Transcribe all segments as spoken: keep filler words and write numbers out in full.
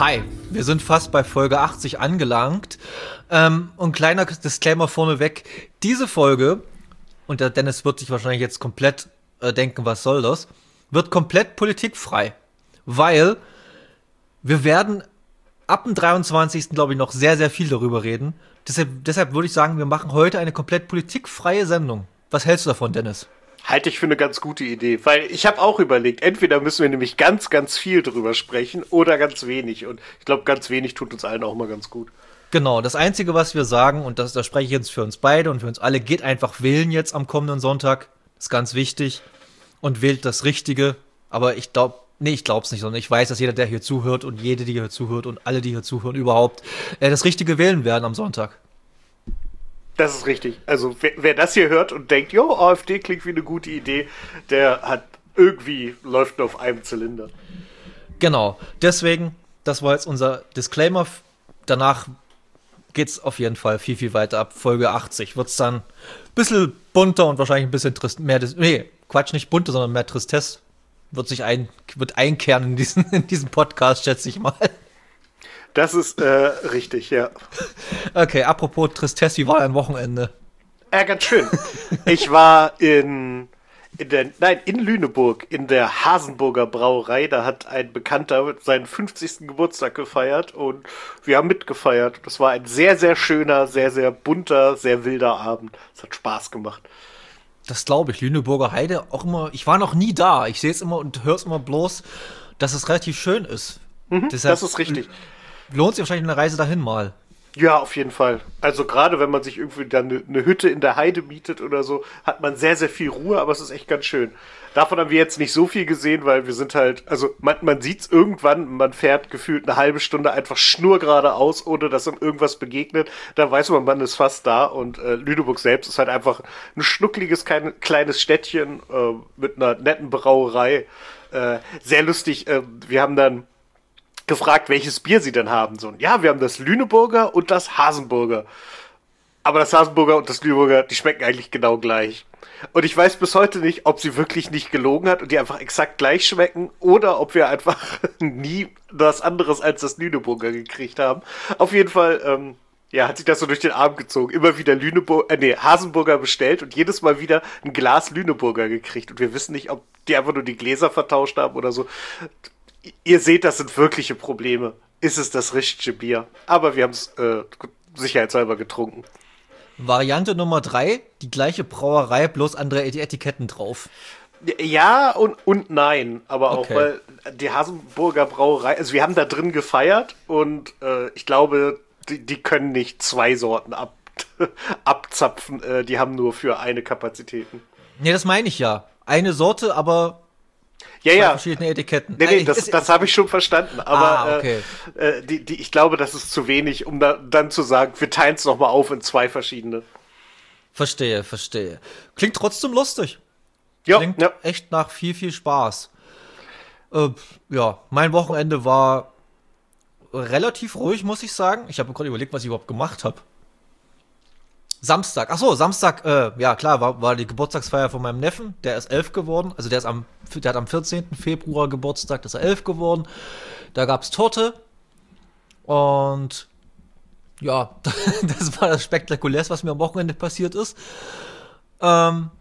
Hi, wir sind fast bei Folge achtzig angelangt. Ähm, und kleiner Disclaimer vorneweg, diese Folge, und der Dennis wird sich wahrscheinlich jetzt komplett äh, denken, was soll das, wird komplett politikfrei. Weil wir werden ab dem dreiundzwanzigsten glaube ich, noch sehr, sehr viel darüber reden. Deshalb, deshalb würde ich sagen, wir machen heute eine komplett politikfreie Sendung. Was hältst du davon, Dennis? Halte ich für eine ganz gute Idee, weil ich habe auch überlegt, entweder müssen wir nämlich ganz, ganz viel drüber sprechen oder ganz wenig. Und ich glaube, ganz wenig tut uns allen auch mal ganz gut. Genau, das Einzige, was wir sagen, und das, das spreche ich jetzt für uns beide und für uns alle, geht einfach wählen jetzt am kommenden Sonntag. Das ist ganz wichtig. Und wählt das Richtige. Aber ich glaube, nee, ich glaube es nicht, sondern ich weiß, dass jeder, der hier zuhört und jede, die hier zuhört und alle, die hier zuhören überhaupt, äh, das Richtige wählen werden am Sonntag. Das ist richtig. Also wer, wer das hier hört und denkt, jo, AfD klingt wie eine gute Idee, der hat irgendwie, läuft nur auf einem Zylinder. Genau. Deswegen, das war jetzt unser Disclaimer. Danach geht's auf jeden Fall viel, viel weiter. Ab Folge achtzig wird's dann ein bisschen bunter und wahrscheinlich ein bisschen trist, mehr, nee, Quatsch, nicht bunter, sondern mehr Tristesse wird sich ein, wird einkehren in diesen, in diesen Podcast, schätze ich mal. Das ist äh, richtig, ja. Okay, apropos Tristesse, wie war dein Wochenende? Ja, ganz schön. Ich war in, in der, nein, in Lüneburg, in der Hasenburger Brauerei. Da hat ein Bekannter seinen fünfzigsten Geburtstag gefeiert und wir haben mitgefeiert. Das war ein sehr, sehr schöner, sehr, sehr bunter, sehr wilder Abend. Es hat Spaß gemacht. Das glaube ich. Lüneburger Heide auch immer, ich war noch nie da. Ich sehe es immer und höre es immer bloß, dass es relativ schön ist. Mhm, Deshalb das ist richtig. Lohnt sich wahrscheinlich eine Reise dahin mal. Ja, auf jeden Fall. Also gerade wenn man sich irgendwie dann eine, eine Hütte in der Heide mietet oder so, hat man sehr, sehr viel Ruhe, aber es ist echt ganz schön. Davon haben wir jetzt nicht so viel gesehen, weil wir sind halt, also man, man sieht es irgendwann, man fährt gefühlt eine halbe Stunde einfach schnurgeradeaus, ohne dass ihm irgendwas begegnet. Da weiß man, man ist fast da und äh, Lüneburg selbst ist halt einfach ein schnuckliges klein, kleines Städtchen äh, mit einer netten Brauerei. Äh, sehr lustig, äh, wir haben dann gefragt, welches Bier sie denn haben. So, ja, wir haben das Lüneburger und das Hasenburger. Aber das Hasenburger und das Lüneburger, die schmecken eigentlich genau gleich. Und ich weiß bis heute nicht, ob sie wirklich nicht gelogen hat und die einfach exakt gleich schmecken oder ob wir einfach nie was anderes als das Lüneburger gekriegt haben. Auf jeden Fall, ähm, ja, hat sich das so durch den Arm gezogen. Immer wieder Lüneburger, äh, nee, Hasenburger bestellt und jedes Mal wieder ein Glas Lüneburger gekriegt. Und wir wissen nicht, ob die einfach nur die Gläser vertauscht haben oder so. Ihr seht, das sind wirkliche Probleme. Ist es das richtige Bier? Aber wir haben es äh, sicherheitshalber getrunken. Variante Nummer drei, die gleiche Brauerei, bloß andere Etiketten drauf. Ja und, und nein. Aber Okay. auch, weil die Hasenburger Brauerei, also wir haben da drin gefeiert und äh, ich glaube, die, die können nicht zwei Sorten ab, abzapfen. Äh, die haben nur für eine Kapazitäten. Nee, das meine ich ja. Eine Sorte, aber Ja, zwei ja. verschiedene Etiketten. Nee, nee, Äh, das, ist- das habe ich schon verstanden. Aber Ah, okay. äh, äh, die, die, ich glaube, das ist zu wenig, um da, dann zu sagen, wir teilen es nochmal auf in zwei verschiedene. Verstehe, verstehe. Klingt trotzdem lustig. Ja, Klingt ja. echt nach viel, viel Spaß. Äh, ja, mein Wochenende war relativ ruhig, muss ich sagen. Ich habe gerade überlegt, was ich überhaupt gemacht habe. Samstag, ach so, Samstag, äh, ja klar, war, war die Geburtstagsfeier von meinem Neffen. Der ist elf geworden, also der ist am, der hat am vierzehnten Februar Geburtstag, das ist er elf geworden. Da gab's Torte und ja, das war das Spektakulärste, was mir am Wochenende passiert ist. Ähm,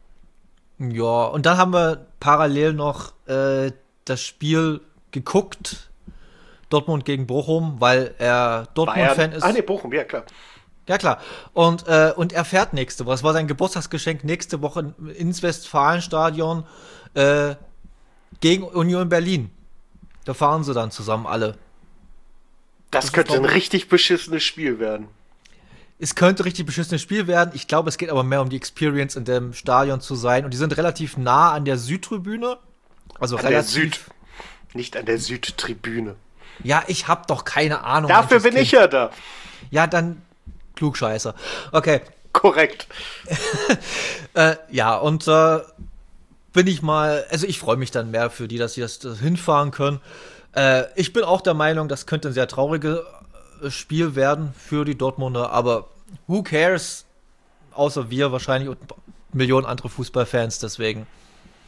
ja, und dann haben wir parallel noch äh, das Spiel geguckt, Dortmund gegen Bochum, weil er Dortmund-Fan ist. Ah, nee, Bochum, ja klar. Ja, klar. Und, äh, und er fährt nächste Woche. Das war sein Geburtstagsgeschenk nächste Woche ins Westfalenstadion äh, gegen Union Berlin. Da fahren sie dann zusammen alle. Das, Das könnte ist ein doch- richtig beschissenes Spiel werden. Es könnte richtig beschissenes Spiel werden. Ich glaube, es geht aber mehr um die Experience in dem Stadion zu sein. Und die sind relativ nah an der Südtribüne. Also An der relativ. Süd. Nicht an der Südtribüne. Ja, ich hab doch keine Ahnung. Dafür manches bin Kind. ich ja da. Ja, dann Klugscheißer. Okay. Korrekt. Äh, ja, und äh, bin ich mal, also ich freue mich dann mehr für die, dass sie das, das hinfahren können. Äh, ich bin auch der Meinung, das könnte ein sehr trauriges äh, Spiel werden für die Dortmunder, aber who cares? Außer wir wahrscheinlich und Millionen andere Fußballfans, deswegen.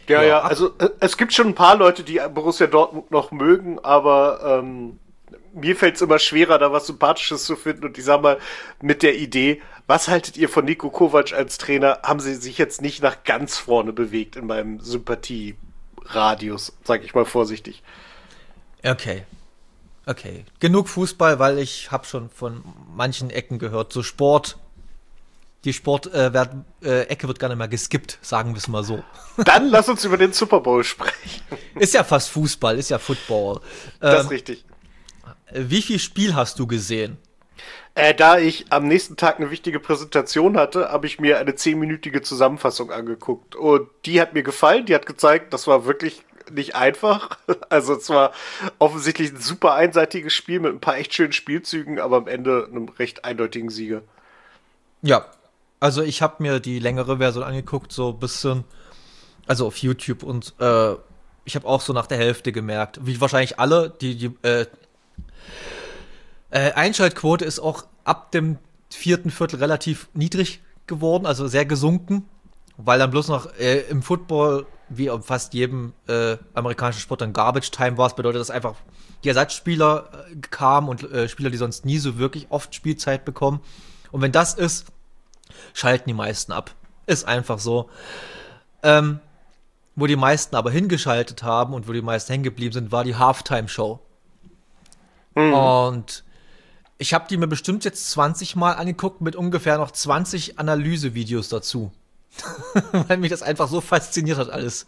Ja, Ja, ja, ab- also äh, es gibt schon ein paar Leute, die Borussia Dortmund noch mögen, aber ähm, mir fällt es immer schwerer, da was Sympathisches zu finden. Und ich sag mal, mit der Idee, was haltet ihr von Niko Kovac als Trainer, haben sie sich jetzt nicht nach ganz vorne bewegt in meinem Sympathieradius, sag ich mal vorsichtig. Okay. Okay. Genug Fußball, weil ich habe schon von manchen Ecken gehört, so Sport. Die Sport äh, werd, äh, Ecke wird gar nicht mehr geskippt, sagen wir es mal so. Dann lass uns über den Super Bowl sprechen. Ist ja fast Fußball, ist ja Football. Das Ähm, ist richtig. wie viel Spiel hast du gesehen? Äh, da ich am nächsten Tag eine wichtige Präsentation hatte, habe ich mir eine zehnminütige Zusammenfassung angeguckt. Und die hat mir gefallen, die hat gezeigt, das war wirklich nicht einfach. Also es war offensichtlich ein super einseitiges Spiel mit ein paar echt schönen Spielzügen, aber am Ende einem recht eindeutigen Sieger. Ja, also ich habe mir die längere Version angeguckt, so ein bisschen, also auf YouTube und äh, ich habe auch so nach der Hälfte gemerkt, wie wahrscheinlich alle, die, die äh, äh, Einschaltquote ist auch ab dem vierten Viertel relativ niedrig geworden, also sehr gesunken, weil dann bloß noch äh, im Football, wie auf fast jedem äh, amerikanischen Sport, dann Garbage Time war. Das bedeutet, dass einfach die Ersatzspieler äh, kamen und äh, Spieler, die sonst nie so wirklich oft Spielzeit bekommen. Und wenn das ist, schalten die meisten ab. Ist einfach so. Ähm, wo die meisten aber hingeschaltet haben und wo die meisten hängen geblieben sind, war die Halftime-Show. Mhm. Und ich habe die mir bestimmt jetzt zwanzig Mal angeguckt mit ungefähr noch zwanzig Analysevideos dazu. Weil mich das einfach so fasziniert hat alles.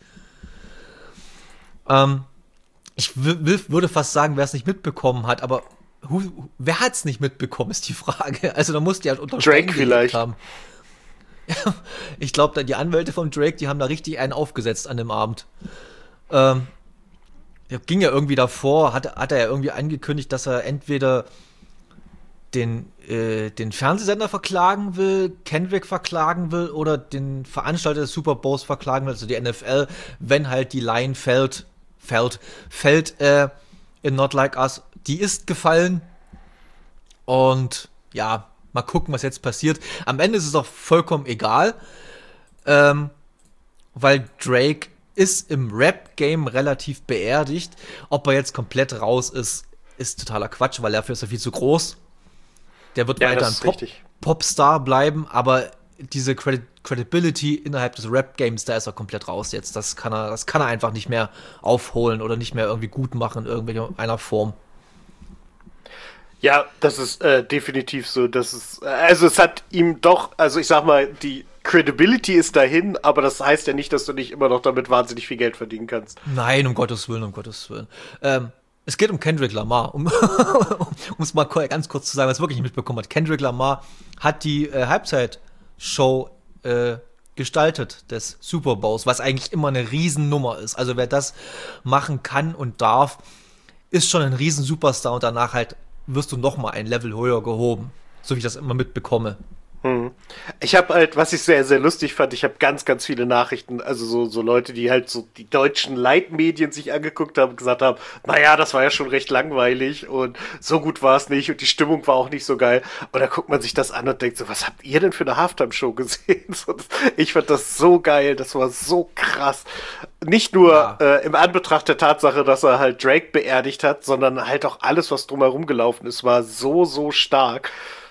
Ähm, ich w- würde fast sagen, wer es nicht mitbekommen hat, aber hu- wer hat es nicht mitbekommen, ist die Frage. Also da musst du ja unter Drake vielleicht haben. Ja, ich glaube, die Anwälte von Drake, die haben da richtig einen aufgesetzt an dem Abend. Ähm, der ging ja irgendwie davor, hat, hat er ja irgendwie angekündigt, dass er entweder den, äh, den Fernsehsender verklagen will, Kendrick verklagen will oder den Veranstalter des Super Bowls verklagen will, also die N F L, wenn halt die Line fällt, fällt, fällt äh, in Not Like Us. Die ist gefallen und ja, mal gucken, was jetzt passiert. Am Ende ist es auch vollkommen egal, ähm, weil Drake ist im Rap-Game relativ beerdigt. Ob er jetzt komplett raus ist, ist totaler Quatsch, weil dafür ist er viel zu groß. Der wird ja, weiter ein Pop Popstar bleiben, aber diese Credi- Credibility innerhalb des Rap-Games, da ist er komplett raus jetzt. Das kann er, das kann er einfach nicht mehr aufholen oder nicht mehr irgendwie gut machen in irgendeiner Form. Ja, das ist äh, definitiv so. Das ist, also es hat ihm doch, also ich sag mal, die Credibility ist dahin, aber das heißt ja nicht, dass du nicht immer noch damit wahnsinnig viel Geld verdienen kannst. Nein, um Gottes Willen, um Gottes Willen. Ähm, es geht um Kendrick Lamar, um es mal ganz kurz zu sagen, was wirklich nicht mitbekommen hat. Kendrick Lamar hat die äh, Halbzeitshow äh, gestaltet des Super Bowls, was eigentlich immer eine Riesennummer ist. Also wer das machen kann und darf, ist schon ein Riesen-Superstar und danach halt wirst du noch mal ein Level höher gehoben, so wie ich das immer mitbekomme. Hm. Ich habe halt, was ich sehr, sehr lustig fand, ich habe ganz, ganz viele Nachrichten, also so, so Leute, die halt so die deutschen Leitmedien sich angeguckt haben und gesagt haben, naja, das war ja schon recht langweilig und so gut war es nicht und die Stimmung war auch nicht so geil. Und da guckt man sich das an und denkt so, was habt ihr denn für eine Halftime-Show gesehen? Ich fand das so geil, das war so krass. Nicht nur ja. äh, im Anbetracht der Tatsache, dass er halt Drake beerdigt hat, sondern halt auch alles, was drumherum gelaufen ist, war so, so stark.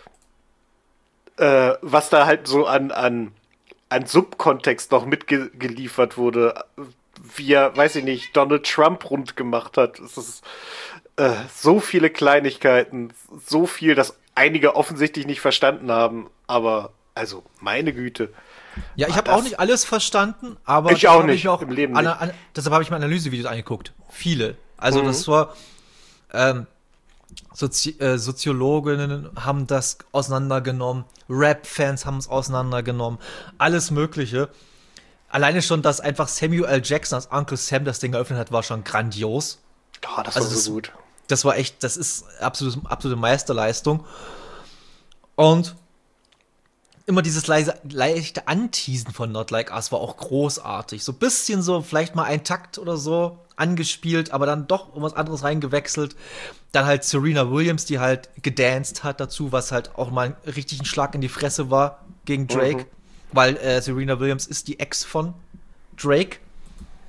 Äh, was da halt so an, an, an Subkontext noch mitgeliefert wurde, wie er, weiß ich nicht, Donald Trump rund gemacht hat. Es ist äh, so viele Kleinigkeiten, so viel, dass einige offensichtlich nicht verstanden haben, aber also, meine Güte. Ja, ich habe auch nicht alles verstanden, aber ich auch nicht, ich auch im Leben an, nicht. An, deshalb habe ich mir Analysevideos angeguckt. Viele. Also mhm. das war ähm, Sozi- äh, Soziologinnen haben das auseinandergenommen, Rap-Fans haben es auseinandergenommen, alles Mögliche. Alleine schon, dass einfach Samuel L. Jackson als Uncle Sam das Ding eröffnet hat, war schon grandios. Oh, das also war so das, gut. Das war echt, das ist absolut, absolute Meisterleistung. Und immer dieses leise, leichte Anteasen von Not Like Us war auch großartig. So ein bisschen so, vielleicht mal ein Takt oder so angespielt, aber dann doch irgendwas anderes reingewechselt. Dann halt Serena Williams, die halt gedanced hat dazu, was halt auch mal richtig ein Schlag in die Fresse war gegen Drake. Mhm. Weil äh, Serena Williams ist die Ex von Drake.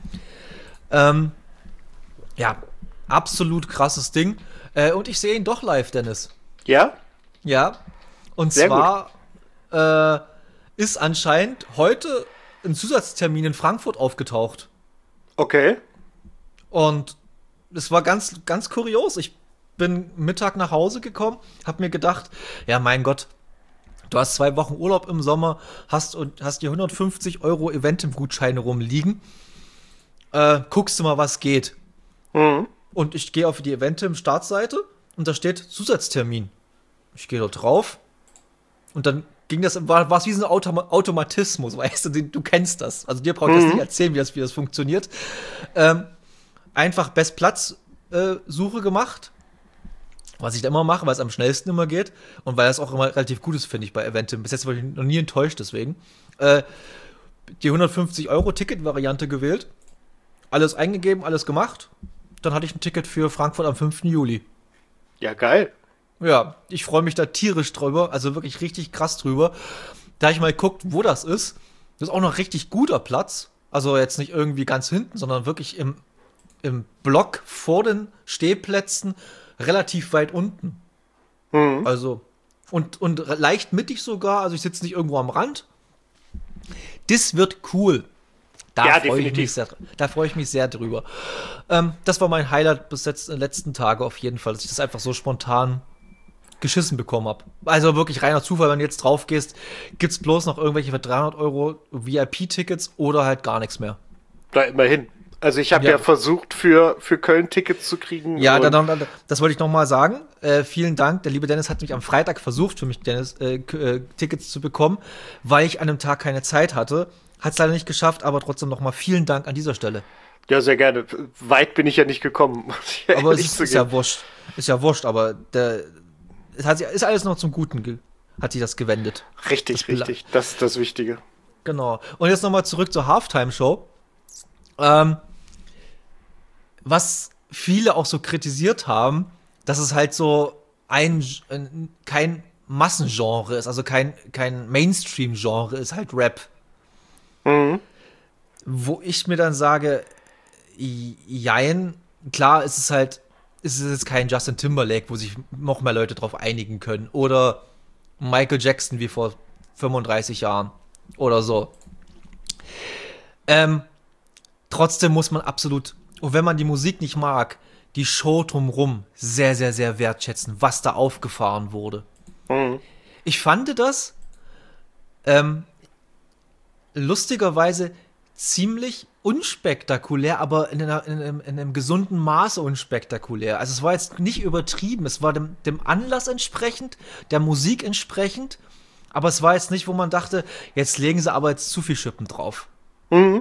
Ähm, ja, absolut krasses Ding. Äh, und ich sehe ihn doch live, Dennis. Ja? Ja. Und Sehr zwar äh, ist anscheinend heute ein Zusatztermin in Frankfurt aufgetaucht. Okay. Und es war ganz, ganz kurios. Ich bin Mittag nach Hause gekommen, hab mir gedacht, ja, mein Gott, du hast zwei Wochen Urlaub im Sommer, hast und hast dir hundertfünfzig Euro Eventim-Gutscheine rumliegen. Äh, guckst du mal, was geht. Mhm. Und ich gehe auf die Eventim-Startseite und da steht Zusatztermin. Ich gehe dort drauf und dann ging das, war es wie so ein Automa- Automatismus, weißt du, du, du kennst das. Also dir brauche ich Mhm. das nicht erzählen, wie das, wie das funktioniert. Ähm, einfach Bestplatz-Suche gemacht, was ich da immer mache, weil es am schnellsten immer geht und weil es auch immer relativ gut ist, finde ich, bei Eventim. Bis jetzt war ich noch nie enttäuscht, deswegen. Äh, die hundertfünfzig Euro Ticket-Variante gewählt, alles eingegeben, alles gemacht. Dann hatte ich ein Ticket für Frankfurt am fünften Juli. Ja, geil. Ja, ich freue mich da tierisch drüber, also wirklich richtig krass drüber. Da ich mal geguckt, wo das ist. Das ist auch noch richtig guter Platz. Also jetzt nicht irgendwie ganz hinten, sondern wirklich im, im Block vor den Stehplätzen, relativ weit unten. Mhm. Also, und, und leicht mittig sogar, also ich sitze nicht irgendwo am Rand. Das wird cool. Da Ja, freue ich definitiv. mich sehr, da freue ich mich sehr drüber. Ähm, das war mein Highlight bis jetzt in den letzten Tagen auf jeden Fall, dass ich das einfach so spontan geschissen bekommen habe. Also wirklich reiner Zufall, wenn du jetzt drauf gehst, gibt's bloß noch irgendwelche für dreihundert Euro V I P-Tickets oder halt gar nichts mehr. Da immerhin. Also ich habe ja. Ja. ja versucht, für, für Köln Tickets zu kriegen. Ja, und dann, dann, das wollte ich noch mal sagen. Äh, vielen Dank. Der liebe Dennis hat mich am Freitag versucht, für mich Dennis äh, k- äh, Tickets zu bekommen, weil ich an dem Tag keine Zeit hatte. Hat es leider nicht geschafft, aber trotzdem noch mal vielen Dank an dieser Stelle. Ja, sehr gerne. Weit bin ich ja nicht gekommen. muss ich Aber es ehrlich ist, ist ja wurscht. Ist ja wurscht, aber der, es hat, sich- ist alles noch zum Guten, ge- hat sich das gewendet. Richtig, Das Bela- richtig. Das ist das Wichtige. Genau. Und jetzt noch mal zurück zur Halftime-Show. Ähm, was viele auch so kritisiert haben, dass es halt so ein, ein kein Massengenre ist, also kein, kein Mainstream-Genre ist, halt Rap. Mhm. Wo ich mir dann sage, j- jein, klar ist es halt, ist es jetzt kein Justin Timberlake, wo sich noch mehr Leute drauf einigen können. Oder Michael Jackson wie vor fünfunddreißig Jahren. Oder so. Ähm, trotzdem muss man absolut, und wenn man die Musik nicht mag, die Show drumrum sehr, sehr, sehr wertschätzen, was da aufgefahren wurde. Mhm. Ich fand das ähm, lustigerweise ziemlich unspektakulär, aber in, einer, in, einem, in einem gesunden Maße unspektakulär. Also es war jetzt nicht übertrieben, es war dem, dem Anlass entsprechend, der Musik entsprechend, aber es war jetzt nicht, wo man dachte, jetzt legen sie aber jetzt zu viel Schippen drauf. Mhm.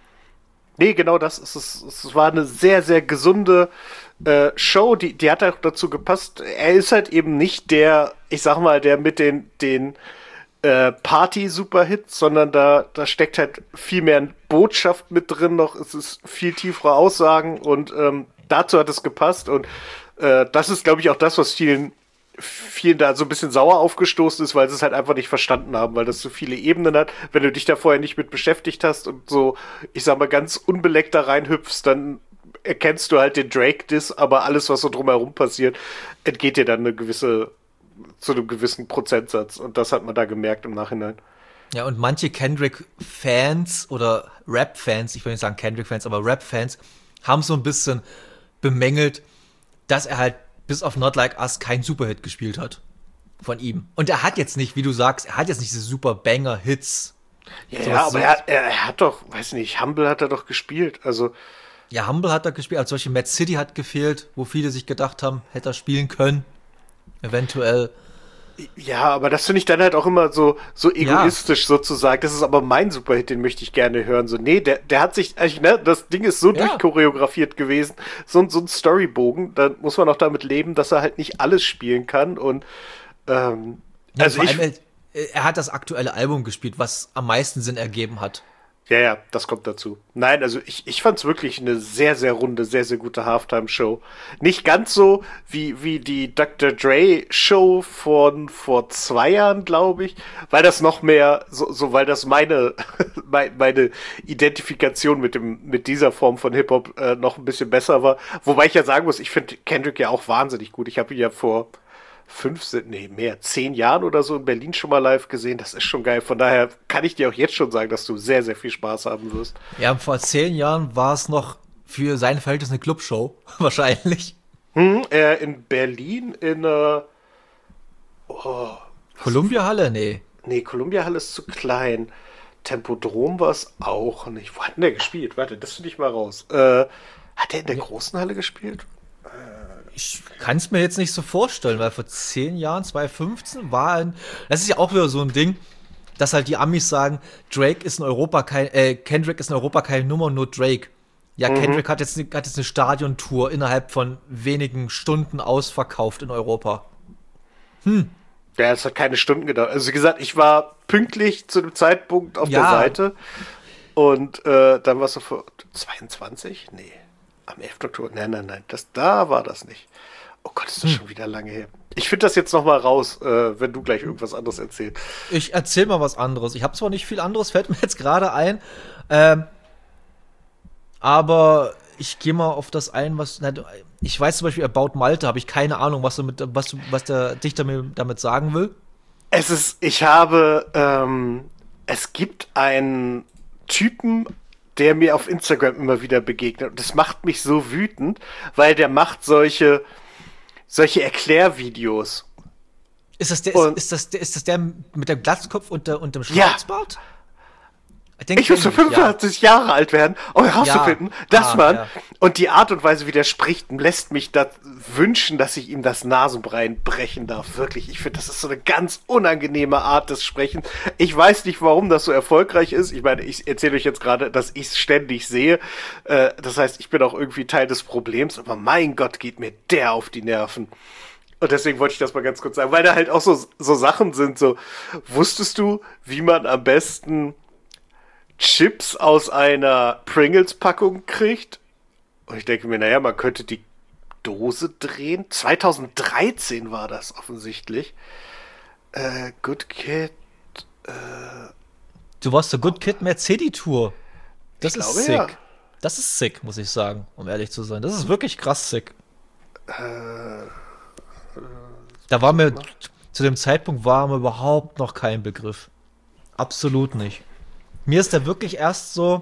Nee, genau das. Es, ist, es war eine sehr, sehr gesunde äh, Show, die, die hat auch dazu gepasst. Er ist halt eben nicht der, ich sag mal, der mit den, den äh, Party-Superhits, sondern da, da steckt halt viel mehr Botschaft mit drin noch. Es ist viel tiefere Aussagen und ähm, dazu hat es gepasst. Und äh, das ist, glaube ich, auch das, was vielen vielen da so ein bisschen sauer aufgestoßen ist, weil sie es halt einfach nicht verstanden haben, weil das so viele Ebenen hat. Wenn du dich da vorher nicht mit beschäftigt hast und so, ich sag mal, ganz unbeleckt da reinhüpfst, dann erkennst du halt den Drake-Diss, aber alles, was so drumherum passiert, entgeht dir dann eine gewisse, zu einem gewissen Prozentsatz. Und das hat man da gemerkt im Nachhinein. Ja, und manche Kendrick-Fans oder Rap-Fans, ich will nicht sagen Kendrick-Fans, aber Rap-Fans, haben so ein bisschen bemängelt, dass er halt bis auf Not Like Us kein Superhit gespielt hat von ihm. Und er hat jetzt nicht, wie du sagst, er hat jetzt nicht diese super Banger-Hits. Ja, So ja was- aber so- er, er, er hat doch, weiß nicht, Humble hat er doch gespielt. Also, Ja, Humble hat er gespielt, also zum Beispiel Mad City hat gefehlt, wo viele sich gedacht haben, hätte er spielen können. Eventuell. ja, aber das finde ich dann halt auch immer so, so egoistisch sozusagen. Das ist aber mein Superhit, den möchte ich gerne hören. So, nee, der, der hat sich, eigentlich, ne, das Ding ist so Ja. durchchoreografiert gewesen. So, ein- so ein Storybogen, da muss man auch damit leben, dass er halt nicht alles spielen kann. Und, ähm, Ja, also vor ich, allem, er, er hat das aktuelle Album gespielt, was am meisten Sinn ergeben hat. Ja, ja, das kommt dazu. Nein, also ich, ich fand es wirklich eine sehr, sehr runde, sehr, sehr gute Halftime-Show. Nicht ganz so wie, wie die Doktor Dre-Show von vor zwei Jahren, glaube ich, weil das noch mehr, so, so weil das meine, meine Identifikation mit dem, mit dieser Form von Hip-Hop äh, noch ein bisschen besser war. Wobei ich ja sagen muss, ich finde Kendrick ja auch wahnsinnig gut. Ich habe ihn ja vor fünf, nee, mehr, zehn Jahren oder so in Berlin schon mal live gesehen. Das ist schon geil. Von daher kann ich dir auch jetzt schon sagen, dass du sehr, sehr viel Spaß haben wirst. Ja, vor zehn Jahren war es noch für sein Verhältnis eine Clubshow, wahrscheinlich. Hm, äh, in Berlin in äh, oh, Columbia-Halle? Nee. nee, Columbia-Halle ist zu klein. Tempodrom war es auch nicht. Wo hat denn der gespielt? Warte, das finde ich mal raus. Äh, hat der in der großen Halle gespielt? Ich kann es mir jetzt nicht so vorstellen, weil vor zehn Jahren, zwanzig fünfzehn, war ein. Das ist ja auch wieder so ein Ding, dass halt die Amis sagen, Drake ist in Europa kein, äh, Kendrick ist in Europa keine Nummer, nur Drake. Ja, mhm. Kendrick hat jetzt, hat jetzt eine Stadiontour innerhalb von wenigen Stunden ausverkauft in Europa. Hm. Ja, es hat keine Stunden gedauert. Also wie gesagt, ich war pünktlich zu dem Zeitpunkt auf ja. der Seite und äh, dann war es so vor zweiundzwanzig? Nee. Am elften Oktober? Nein, nein, nein. Das, da war das nicht. Oh Gott, ist das hm. schon wieder lange her. Ich finde das jetzt noch mal raus, äh, wenn du gleich irgendwas anderes erzählst. Ich erzähl mal was anderes. Ich habe zwar nicht viel anderes, fällt mir jetzt gerade ein. Ähm, aber ich gehe mal auf das ein, was... Na, ich weiß zum Beispiel, About Malte, habe ich keine Ahnung, was, du mit, was, du, was der Dichter mir damit sagen will. Es ist... Ich habe... Ähm, es gibt einen Typen... der mir auf Instagram immer wieder begegnet. Und das macht mich so wütend, weil der macht solche, solche Erklärvideos. Ist das der, ist, ist das der, ist das der mit dem Glatzkopf und, der, und dem Schwarzbart? Ja. Ich, ich muss so fünfundachtzig ja. Jahre alt werden, um herauszufinden, ja. dass ah, man, ja. und die Art und Weise, wie der spricht, lässt mich das wünschen, dass ich ihm das Nasenbein brechen darf. Wirklich, ich finde, das ist so eine ganz unangenehme Art des Sprechens. Ich weiß nicht, warum das so erfolgreich ist. Ich meine, ich erzähle euch jetzt gerade, dass ich es ständig sehe. Äh, das heißt, ich bin auch irgendwie Teil des Problems, aber mein Gott, geht mir der auf die Nerven. Und deswegen wollte ich das mal ganz kurz sagen, weil da halt auch so, so Sachen sind, so, wusstest du, wie man am besten Chips aus einer Pringles-Packung kriegt? Und ich denke mir, naja, man könnte die Dose drehen. zweitausenddreizehn war das offensichtlich. Äh, Good Kid. Äh, du warst der Good Kid Mercedes-Tour. Das ist glaube, sick. Ja. Das ist sick, muss ich sagen, um ehrlich zu sein. Das ist wirklich krass sick. Äh, äh, da war mir, zu dem Zeitpunkt war mir überhaupt noch kein Begriff. Absolut nicht. Mir ist der wirklich erst so,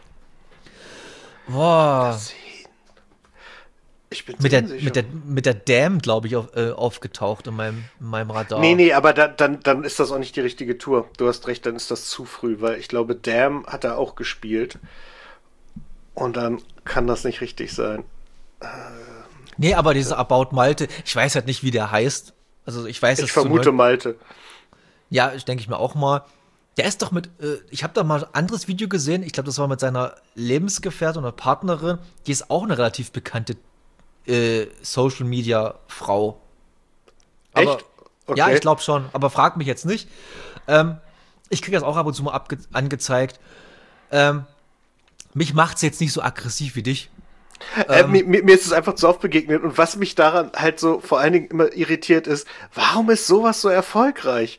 boah, ich bin mit, der, mit, der, mit der Damn, glaube ich, auf, äh, aufgetaucht in meinem, in meinem Radar. Nee, nee, aber da, dann, dann ist das auch nicht die richtige Tour. Du hast recht, dann ist das zu früh, weil ich glaube, Damn hat er auch gespielt. Und dann kann das nicht richtig sein. Äh, nee, aber dieser About Malte, ich weiß halt nicht, wie der heißt. Also ich weiß, Ich vermute Malte. Ja, ich denke ich mir auch mal. Der ist doch mit, äh, ich habe da mal ein anderes Video gesehen, ich glaube, das war mit seiner Lebensgefährtin oder Partnerin, die ist auch eine relativ bekannte äh, Social-Media-Frau. Aber, Echt? Okay. Ja, ich glaube schon, aber frag mich jetzt nicht. Ähm, ich kriege das auch ab und zu mal abge- angezeigt. Ähm, mich macht's jetzt nicht so aggressiv wie dich. Äh, Ähm, mir, mir ist es einfach zu oft begegnet und was mich daran halt so vor allen Dingen immer irritiert ist, warum ist sowas so erfolgreich?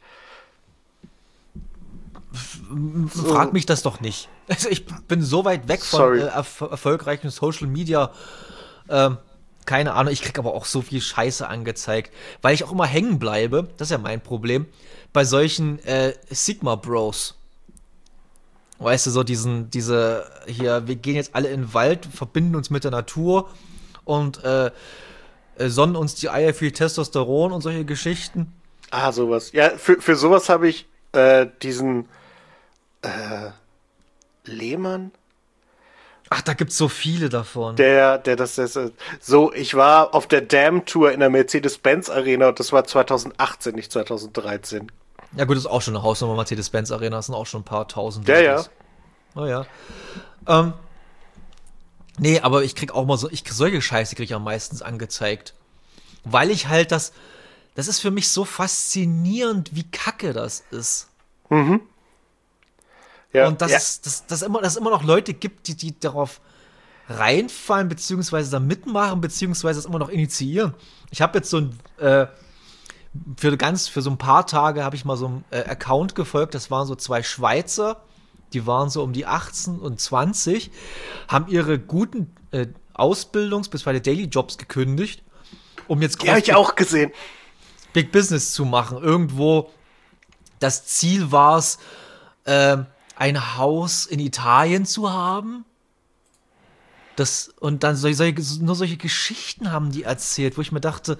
So. Frag mich das doch nicht. Also ich bin so weit weg von äh, erf- erfolgreichen Social Media. Ähm, keine Ahnung, ich krieg aber auch so viel Scheiße angezeigt, weil ich auch immer hängen bleibe, das ist ja mein Problem, bei solchen äh, Sigma Bros. Weißt du, so diesen, diese, hier, wir gehen jetzt alle in den Wald, verbinden uns mit der Natur und äh, sonnen uns die Eier für Testosteron und solche Geschichten. Ah, sowas. Ja, für, für sowas habe ich äh, diesen äh, Lehmann. Ach, da gibt's so viele davon. Der, der das, das so, ich war auf der Damn-Tour in der Mercedes-Benz-Arena und das war zweitausendachtzehn, nicht zweitausenddreizehn. Ja gut, das ist auch schon eine Hausnummer, Mercedes-Benz-Arena, das sind auch schon ein paar tausend. Ja, ja. Oh ja. Ähm, nee, aber ich krieg auch mal so, ich solche Scheiße krieg ich am meisten angezeigt. Weil ich halt das, das ist für mich so faszinierend, wie kacke das ist. Mhm. Ja, und dass ja. es dass, dass immer, dass es immer noch Leute gibt, die, die darauf reinfallen, beziehungsweise da mitmachen, beziehungsweise es immer noch initiieren. Ich habe jetzt so ein, äh, für ganz, für so ein paar Tage habe ich mal so einen äh, Account gefolgt, das waren so zwei Schweizer, die waren so um die achtzehn und zwanzig, haben ihre guten äh, Ausbildungs- bzw. Daily Jobs gekündigt, um jetzt Die habe ich auch gesehen. Big Business zu machen. Irgendwo das Ziel war es, äh, ein Haus in Italien zu haben. Das, und dann solche, solche, nur solche Geschichten haben die erzählt, wo ich mir dachte,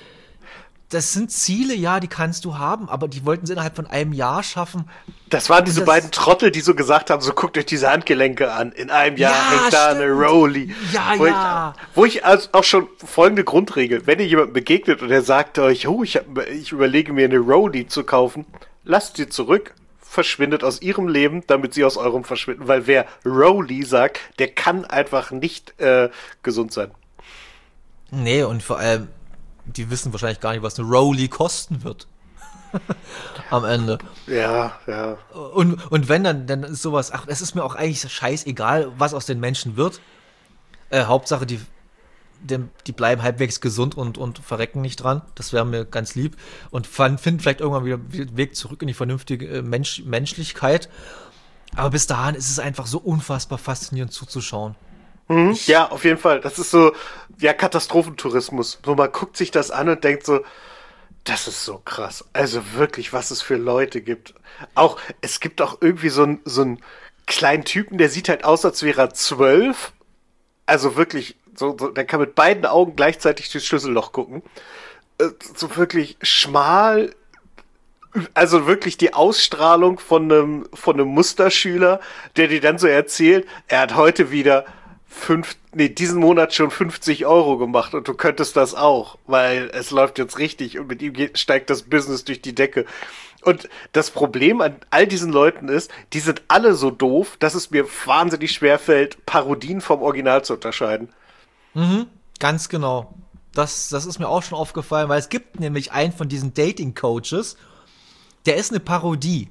das sind Ziele, ja, die kannst du haben, aber die wollten sie innerhalb von einem Jahr schaffen. Das waren diese das, beiden Trottel, die so gesagt haben, so guckt euch diese Handgelenke an. In einem Jahr Ja, hängt da eine stimmt. Rolli. Ja, wo ja. Ich, wo ich also auch schon folgende Grundregel, wenn ihr jemandem begegnet und er sagt euch, oh, ich, hab, ich überlege mir eine Rolli zu kaufen, lasst sie zurück, verschwindet aus ihrem Leben, damit sie aus eurem verschwinden. Weil wer Rolli sagt, der kann einfach nicht äh, gesund sein. Nee, und vor allem, die wissen wahrscheinlich gar nicht, was eine Rolli kosten wird. Am Ende. Ja, ja. Und, und wenn, dann, dann ist sowas, ach, es ist mir auch eigentlich scheißegal, was aus den Menschen wird. Äh, Hauptsache, die, die, die bleiben halbwegs gesund und, und verrecken nicht dran. Das wäre mir ganz lieb. Und finden vielleicht irgendwann wieder den Weg zurück in die vernünftige äh, Mensch, Menschlichkeit. Aber bis dahin ist es einfach so unfassbar faszinierend zuzuschauen. Mhm, ja, auf jeden Fall. Das ist so, ja, Katastrophentourismus. So, man guckt sich das an und denkt so, das ist so krass. Also wirklich, was es für Leute gibt. Auch, es gibt auch irgendwie so einen so einen kleinen Typen, der sieht halt aus, als wäre er zwölf. Also wirklich, so, so, der kann mit beiden Augen gleichzeitig durchs Schlüsselloch gucken. Äh, So wirklich schmal. Also wirklich die Ausstrahlung von einem, von einem Musterschüler, der dir dann so erzählt, er hat heute wieder fünf, nee, diesen Monat schon fünfzig Euro gemacht und du könntest das auch, weil es läuft jetzt richtig und mit ihm geht, steigt das Business durch die Decke. Und das Problem an all diesen Leuten ist, die sind alle so doof, dass es mir wahnsinnig schwerfällt, Parodien vom Original zu unterscheiden. Mhm, ganz genau. Das, das ist mir auch schon aufgefallen, weil es gibt nämlich einen von diesen Dating-Coaches, der ist eine Parodie.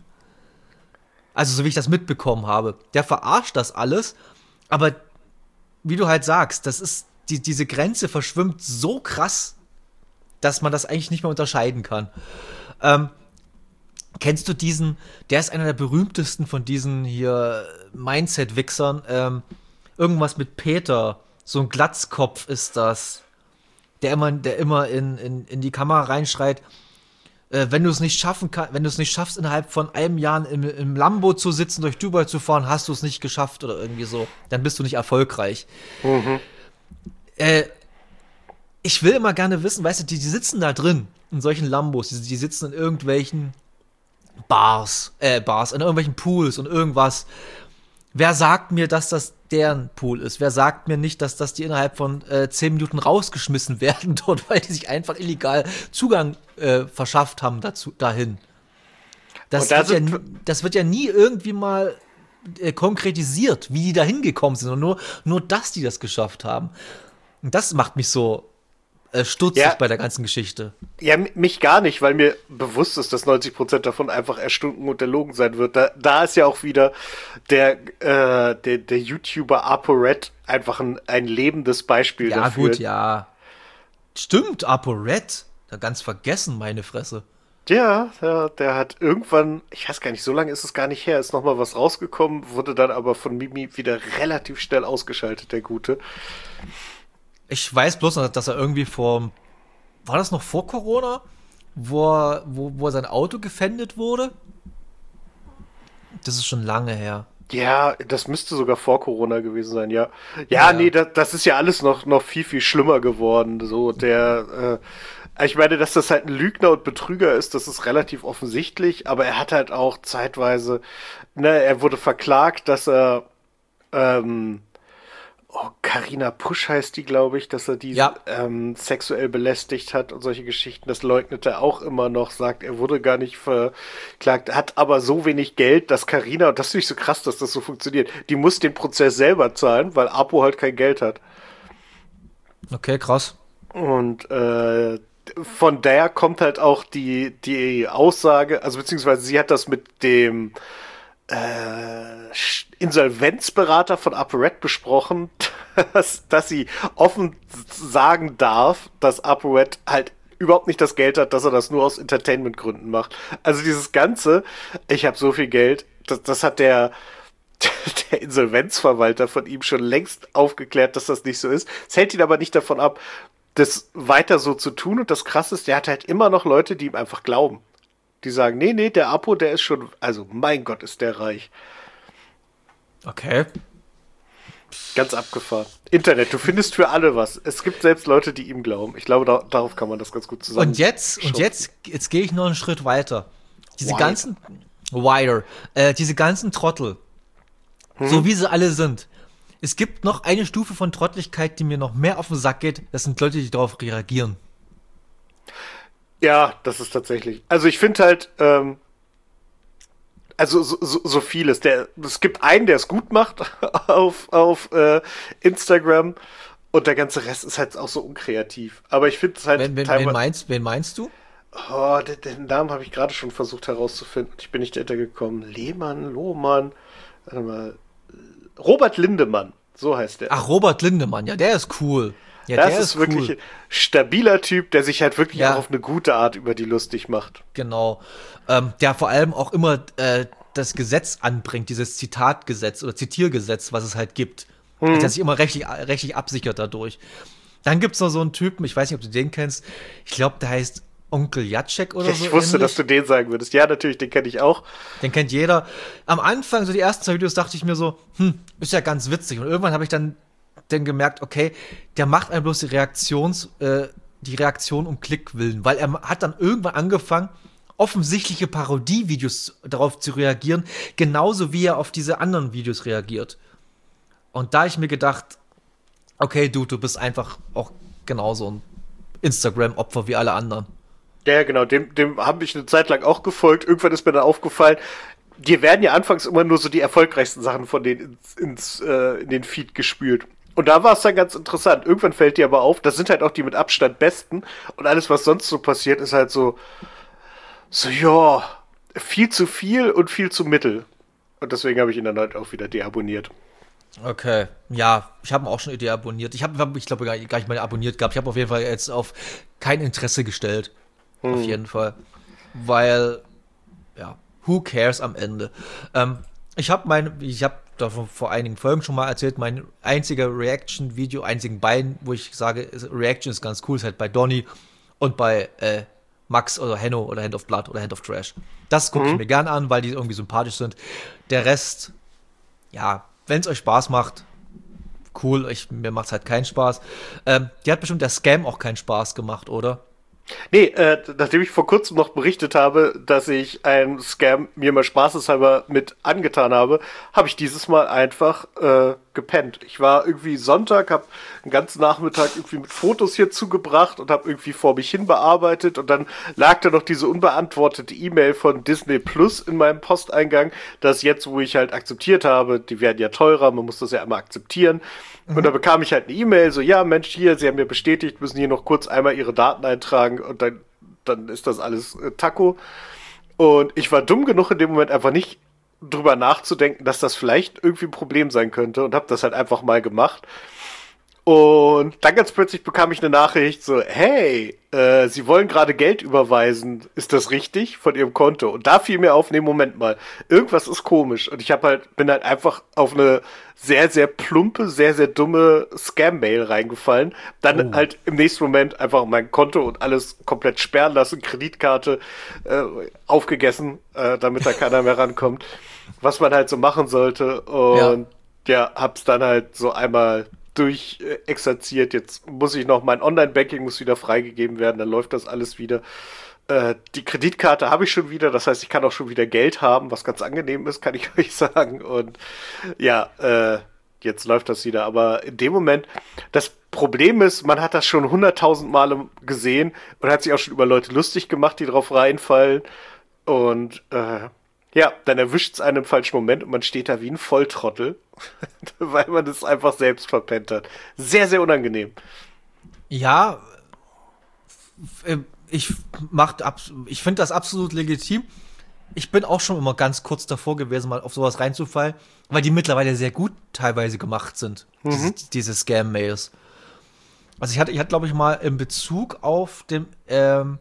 Also so wie ich das mitbekommen habe. Der verarscht das alles, aber wie du halt sagst, das ist, die, diese Grenze verschwimmt so krass, dass man das eigentlich nicht mehr unterscheiden kann. Ähm, kennst du diesen, der ist einer der berühmtesten von diesen hier Mindset-Wichsern, ähm, irgendwas mit Peter, so ein Glatzkopf ist das, der immer, der immer in, in, in die Kamera reinschreit, äh, wenn du es nicht schaffen kannst, wenn du es nicht schaffst, innerhalb von einem Jahr im, im Lambo zu sitzen, durch Dubai zu fahren, hast du es nicht geschafft oder irgendwie so. Dann bist du nicht erfolgreich. Mhm. Äh, ich will immer gerne wissen, weißt du, die, die sitzen da drin, in solchen Lambos, die, die sitzen in irgendwelchen Bars, äh, Bars, in irgendwelchen Pools und irgendwas. Wer sagt mir, dass das deren Pool ist? Wer sagt mir nicht, dass das die innerhalb von äh, zehn Minuten rausgeschmissen werden dort, weil die sich einfach illegal Zugang äh, verschafft haben dazu, dahin? Das, da wird ja, sind- nie- das wird ja nie irgendwie mal äh, konkretisiert, wie die da hingekommen sind. Und nur, nur, dass die das geschafft haben. Und das macht mich so äh, stutzig Ja. bei der ganzen Geschichte. Ja, m- mich gar nicht, weil mir bewusst ist, dass neunzig Prozent davon einfach erstunken und erlogen sein wird. Da, da ist ja auch wieder der, äh, der, der YouTuber ApoRed einfach ein, ein lebendes Beispiel Ja, dafür. gut, ja. Stimmt, ApoRed. Da ganz vergessen, meine Fresse. Ja, ja, der hat irgendwann, ich weiß gar nicht, so lange ist es gar nicht her, ist noch mal was rausgekommen, wurde dann aber von Mimi wieder relativ schnell ausgeschaltet, der Gute. Ich weiß bloß noch, dass er irgendwie vor. War das noch vor Corona? Wo, er, wo, wo sein Auto gefändet wurde? Das ist schon lange her. Ja, das müsste sogar vor Corona gewesen sein, ja. Ja, Ja. nee, das, das ist ja alles noch, noch viel, viel schlimmer geworden. So, der, äh, ich meine, dass das halt ein Lügner und Betrüger ist, das ist relativ offensichtlich, aber er hat halt auch zeitweise, ne, er wurde verklagt, dass er, ähm, oh, Carina Pusch heißt die, glaube ich, dass er die Ja. ähm, sexuell belästigt hat und solche Geschichten. Das leugnet er auch immer noch, sagt, er wurde gar nicht verklagt, hat aber so wenig Geld, dass Carina, und das finde ich so krass, dass das so funktioniert, die muss den Prozess selber zahlen, weil Apo halt kein Geld hat. Okay, krass. Und äh, von der kommt halt auch die, die Aussage, also beziehungsweise sie hat das mit dem äh, Insolvenzberater von ApoRed besprochen, dass, dass sie offen sagen darf, dass ApoRed halt überhaupt nicht das Geld hat, dass er das nur aus Entertainment-Gründen macht. Also dieses Ganze, ich habe so viel Geld, das, das hat der, der Insolvenzverwalter von ihm schon längst aufgeklärt, dass das nicht so ist. Es hält ihn aber nicht davon ab, das weiter so zu tun. Und das Krasse ist, der hat halt immer noch Leute, die ihm einfach glauben. Die sagen, nee, nee, der Apo, der ist schon, also mein Gott, ist der reich. Okay. Ganz abgefahren. Internet, du findest für alle was. Es gibt selbst Leute, die ihm glauben. Ich glaube, da, darauf kann man das ganz gut zusammen. Und jetzt, und jetzt, jetzt gehe ich noch einen Schritt weiter. Diese Wider. ganzen, wider, äh, diese ganzen Trottel, hm? so wie sie alle sind. Es gibt noch eine Stufe von Trottlichkeit, die mir noch mehr auf den Sack geht. Das sind Leute, die darauf reagieren. Ja, das ist tatsächlich. Also ich finde halt, ähm, also so, so, so vieles. Der, es gibt einen, der es gut macht auf, auf äh, Instagram und der ganze Rest ist halt auch so unkreativ. Aber ich finde es halt Wen, wen, wen, meinst, wen meinst du? Oh, den, den Namen habe ich gerade schon versucht herauszufinden. Ich bin nicht dahinter gekommen. Lehmann, Lohmann, warte mal. Robert Lindemann, so heißt der. Ach, Robert Lindemann, ja, der ist cool. Ja, das der ist, ist wirklich cool. ein stabiler Typ, der sich halt wirklich ja. auch auf eine gute Art über die lustig macht. Genau. Ähm, der vor allem auch immer äh, das Gesetz anbringt, dieses Zitatgesetz oder Zitiergesetz, was es halt gibt. Mhm. Also, der sich immer rechtlich, rechtlich absichert dadurch. Dann gibt's noch so einen Typen, ich weiß nicht, ob du den kennst. Ich glaube, der heißt Onkel Jacek oder ich so. Ich wusste, ähnlich. Dass du den sagen würdest. Ja, natürlich, den kenne ich auch. Den kennt jeder. Am Anfang, so die ersten zwei Videos, dachte ich mir so, hm, ist ja ganz witzig. Und irgendwann habe ich dann, dann gemerkt, okay, der macht einem bloß die Reaktions, äh, die Reaktion um Klickwillen. Weil er hat dann irgendwann angefangen, offensichtliche Parodievideos darauf zu reagieren, genauso wie er auf diese anderen Videos reagiert. Und da habe ich mir gedacht, okay, du, du bist einfach auch genauso ein Instagram-Opfer wie alle anderen. Ja, genau, dem, dem habe ich eine Zeit lang auch gefolgt. Irgendwann ist mir dann aufgefallen, dir werden ja anfangs immer nur so die erfolgreichsten Sachen von denen ins, ins, äh, in den Feed gespült. Und da war es dann ganz interessant. Irgendwann fällt dir aber auf, das sind halt auch die mit Abstand besten. Und alles, was sonst so passiert, ist halt so, so, ja, viel zu viel und viel zu mittel. Und deswegen habe ich ihn dann halt auch wieder deabonniert. Okay, ja, ich habe ihn auch schon deabonniert. Ich habe, ich glaube, gar nicht mal abonniert gehabt. Ich habe auf jeden Fall jetzt auf kein Interesse gestellt. Hm. Auf jeden Fall. Weil, ja, who cares am Ende? Ähm, ich habe mein, ich habe davon vor einigen Folgen schon mal erzählt, mein einziger Reaction-Video, einzigen beiden, wo ich sage, Reaction ist ganz cool, ist halt bei Donny und bei äh, Max oder Henno oder Hand of Blood oder Hand of Trash. Das gucke mhm. ich mir gern an, weil die irgendwie sympathisch sind. Der Rest, ja, wenn es euch Spaß macht, cool, ich, mir macht es halt keinen Spaß. Ähm, die hat bestimmt der Scam auch keinen Spaß gemacht, oder? Nee, äh, nachdem ich vor kurzem noch berichtet habe, dass ich einen Scam mir mal spaßeshalber mit angetan habe, habe ich dieses Mal einfach äh, gepennt. Ich war irgendwie Sonntag, habe den ganzen Nachmittag irgendwie mit Fotos hier zugebracht und habe irgendwie vor mich hin bearbeitet und dann lag da noch diese unbeantwortete E-Mail von Disney Plus in meinem Posteingang, dass jetzt, wo ich halt akzeptiert habe, die werden ja teurer, man muss das ja einmal akzeptieren. Und da bekam ich halt eine E-Mail, so, ja, Mensch, hier, Sie haben mir bestätigt, müssen hier noch kurz einmal Ihre Daten eintragen und dann, dann ist das alles äh, Taco. Und ich war dumm genug in dem Moment einfach nicht drüber nachzudenken, dass das vielleicht irgendwie ein Problem sein könnte und habe das halt einfach mal gemacht. Und dann ganz plötzlich bekam ich eine Nachricht so, hey, äh, Sie wollen gerade Geld überweisen, ist das richtig, von Ihrem Konto? Und da fiel mir auf, nee, Moment mal, irgendwas ist komisch. Und ich hab halt, bin halt einfach auf eine sehr, sehr plumpe, sehr, sehr dumme Scam-Mail reingefallen. Dann oh. halt im nächsten Moment einfach mein Konto und alles komplett sperren lassen, Kreditkarte äh, aufgegessen, äh, damit da keiner mehr rankommt, was man halt so machen sollte. Und ja, ja hab's dann halt so einmal durch äh, exerziert. Jetzt muss ich noch, mein Online-Banking muss wieder freigegeben werden, dann läuft das alles wieder. Äh, die Kreditkarte habe ich schon wieder, das heißt, ich kann auch schon wieder Geld haben, was ganz angenehm ist, kann ich euch sagen. Und ja, äh, jetzt läuft das wieder. Aber in dem Moment, das Problem ist, man hat das schon hunderttausend Male gesehen und hat sich auch schon über Leute lustig gemacht, die drauf reinfallen. Und äh, ja, dann erwischt es einen im falschen Moment und man steht da wie ein Volltrottel, weil man es einfach selbst verpennt hat. Sehr, sehr unangenehm. Ja, ich mach, ich finde das absolut legitim. ich bin auch schon immer ganz kurz davor gewesen, mal auf sowas reinzufallen, weil die mittlerweile sehr gut teilweise gemacht sind, mhm. diese, diese Scam-Mails. Also ich hatte, ich hatte, glaube ich, mal in Bezug auf dem, ähm,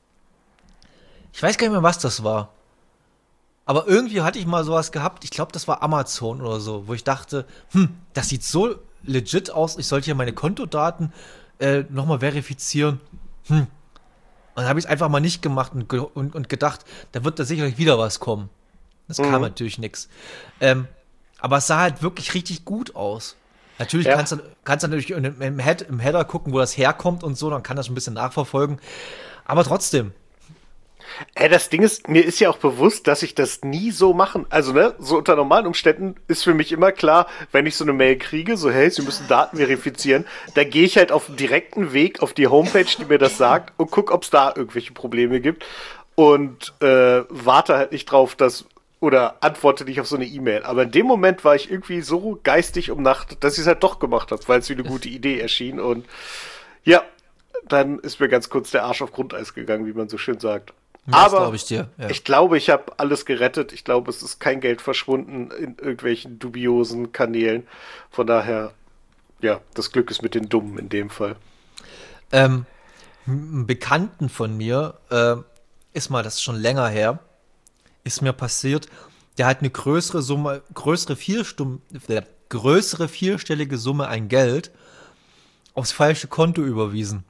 ich weiß gar nicht mehr, was das war. Aber irgendwie hatte ich mal sowas gehabt, ich glaube, das war Amazon oder so, wo ich dachte, hm, das sieht so legit aus, ich sollte hier meine Kontodaten äh, nochmal verifizieren. Hm. Und dann habe ich es einfach mal nicht gemacht und, ge und, und gedacht, da wird da sicherlich wieder was kommen. Das mhm. kam natürlich nichts. Ähm, aber es sah halt wirklich richtig gut aus. Natürlich ja. kannst du kannst du natürlich im, im, Head, im Header gucken, wo das herkommt und so, dann kann das ein bisschen nachverfolgen. Aber trotzdem. Ey, das Ding ist, mir ist ja auch bewusst, dass ich das nie so machen. Also, ne, so unter normalen Umständen ist für mich immer klar, wenn ich so eine Mail kriege, so, hey, Sie müssen Daten verifizieren, da gehe ich halt auf dem direkten Weg auf die Homepage, die mir das sagt, und gucke, ob es da irgendwelche Probleme gibt. Und äh, warte halt nicht drauf, dass oder antworte nicht auf so eine E-Mail. Aber in dem Moment war ich irgendwie so geistig umnachtet, dass ich es halt doch gemacht habe, weil es wie eine gute Idee erschien. Und ja, dann ist mir ganz kurz der Arsch auf Grundeis gegangen, wie man so schön sagt. Das aber glaube ich dir. Ja. Ich glaube, ich habe alles gerettet. Ich glaube, es ist kein Geld verschwunden in irgendwelchen dubiosen Kanälen. Von daher, ja, das Glück ist mit den Dummen in dem Fall. Ähm, ein Bekannten von mir, äh, ist mal, das ist schon länger her, ist mir passiert, der hat eine größere Summe, größere, vierstum, äh, größere vierstellige Summe an Geld aufs falsche Konto überwiesen.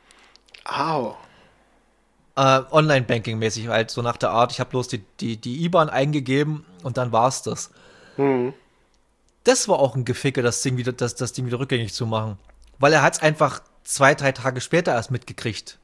Au. Äh, Online-Banking-mäßig halt, so nach der Art, ich habe bloß die, die, die I B A N eingegeben und dann war's das. Mhm. Das war auch ein Geficke, das Ding wieder, das, das Ding wieder rückgängig zu machen. Weil er hat's einfach zwei, drei Tage später erst mitgekriegt.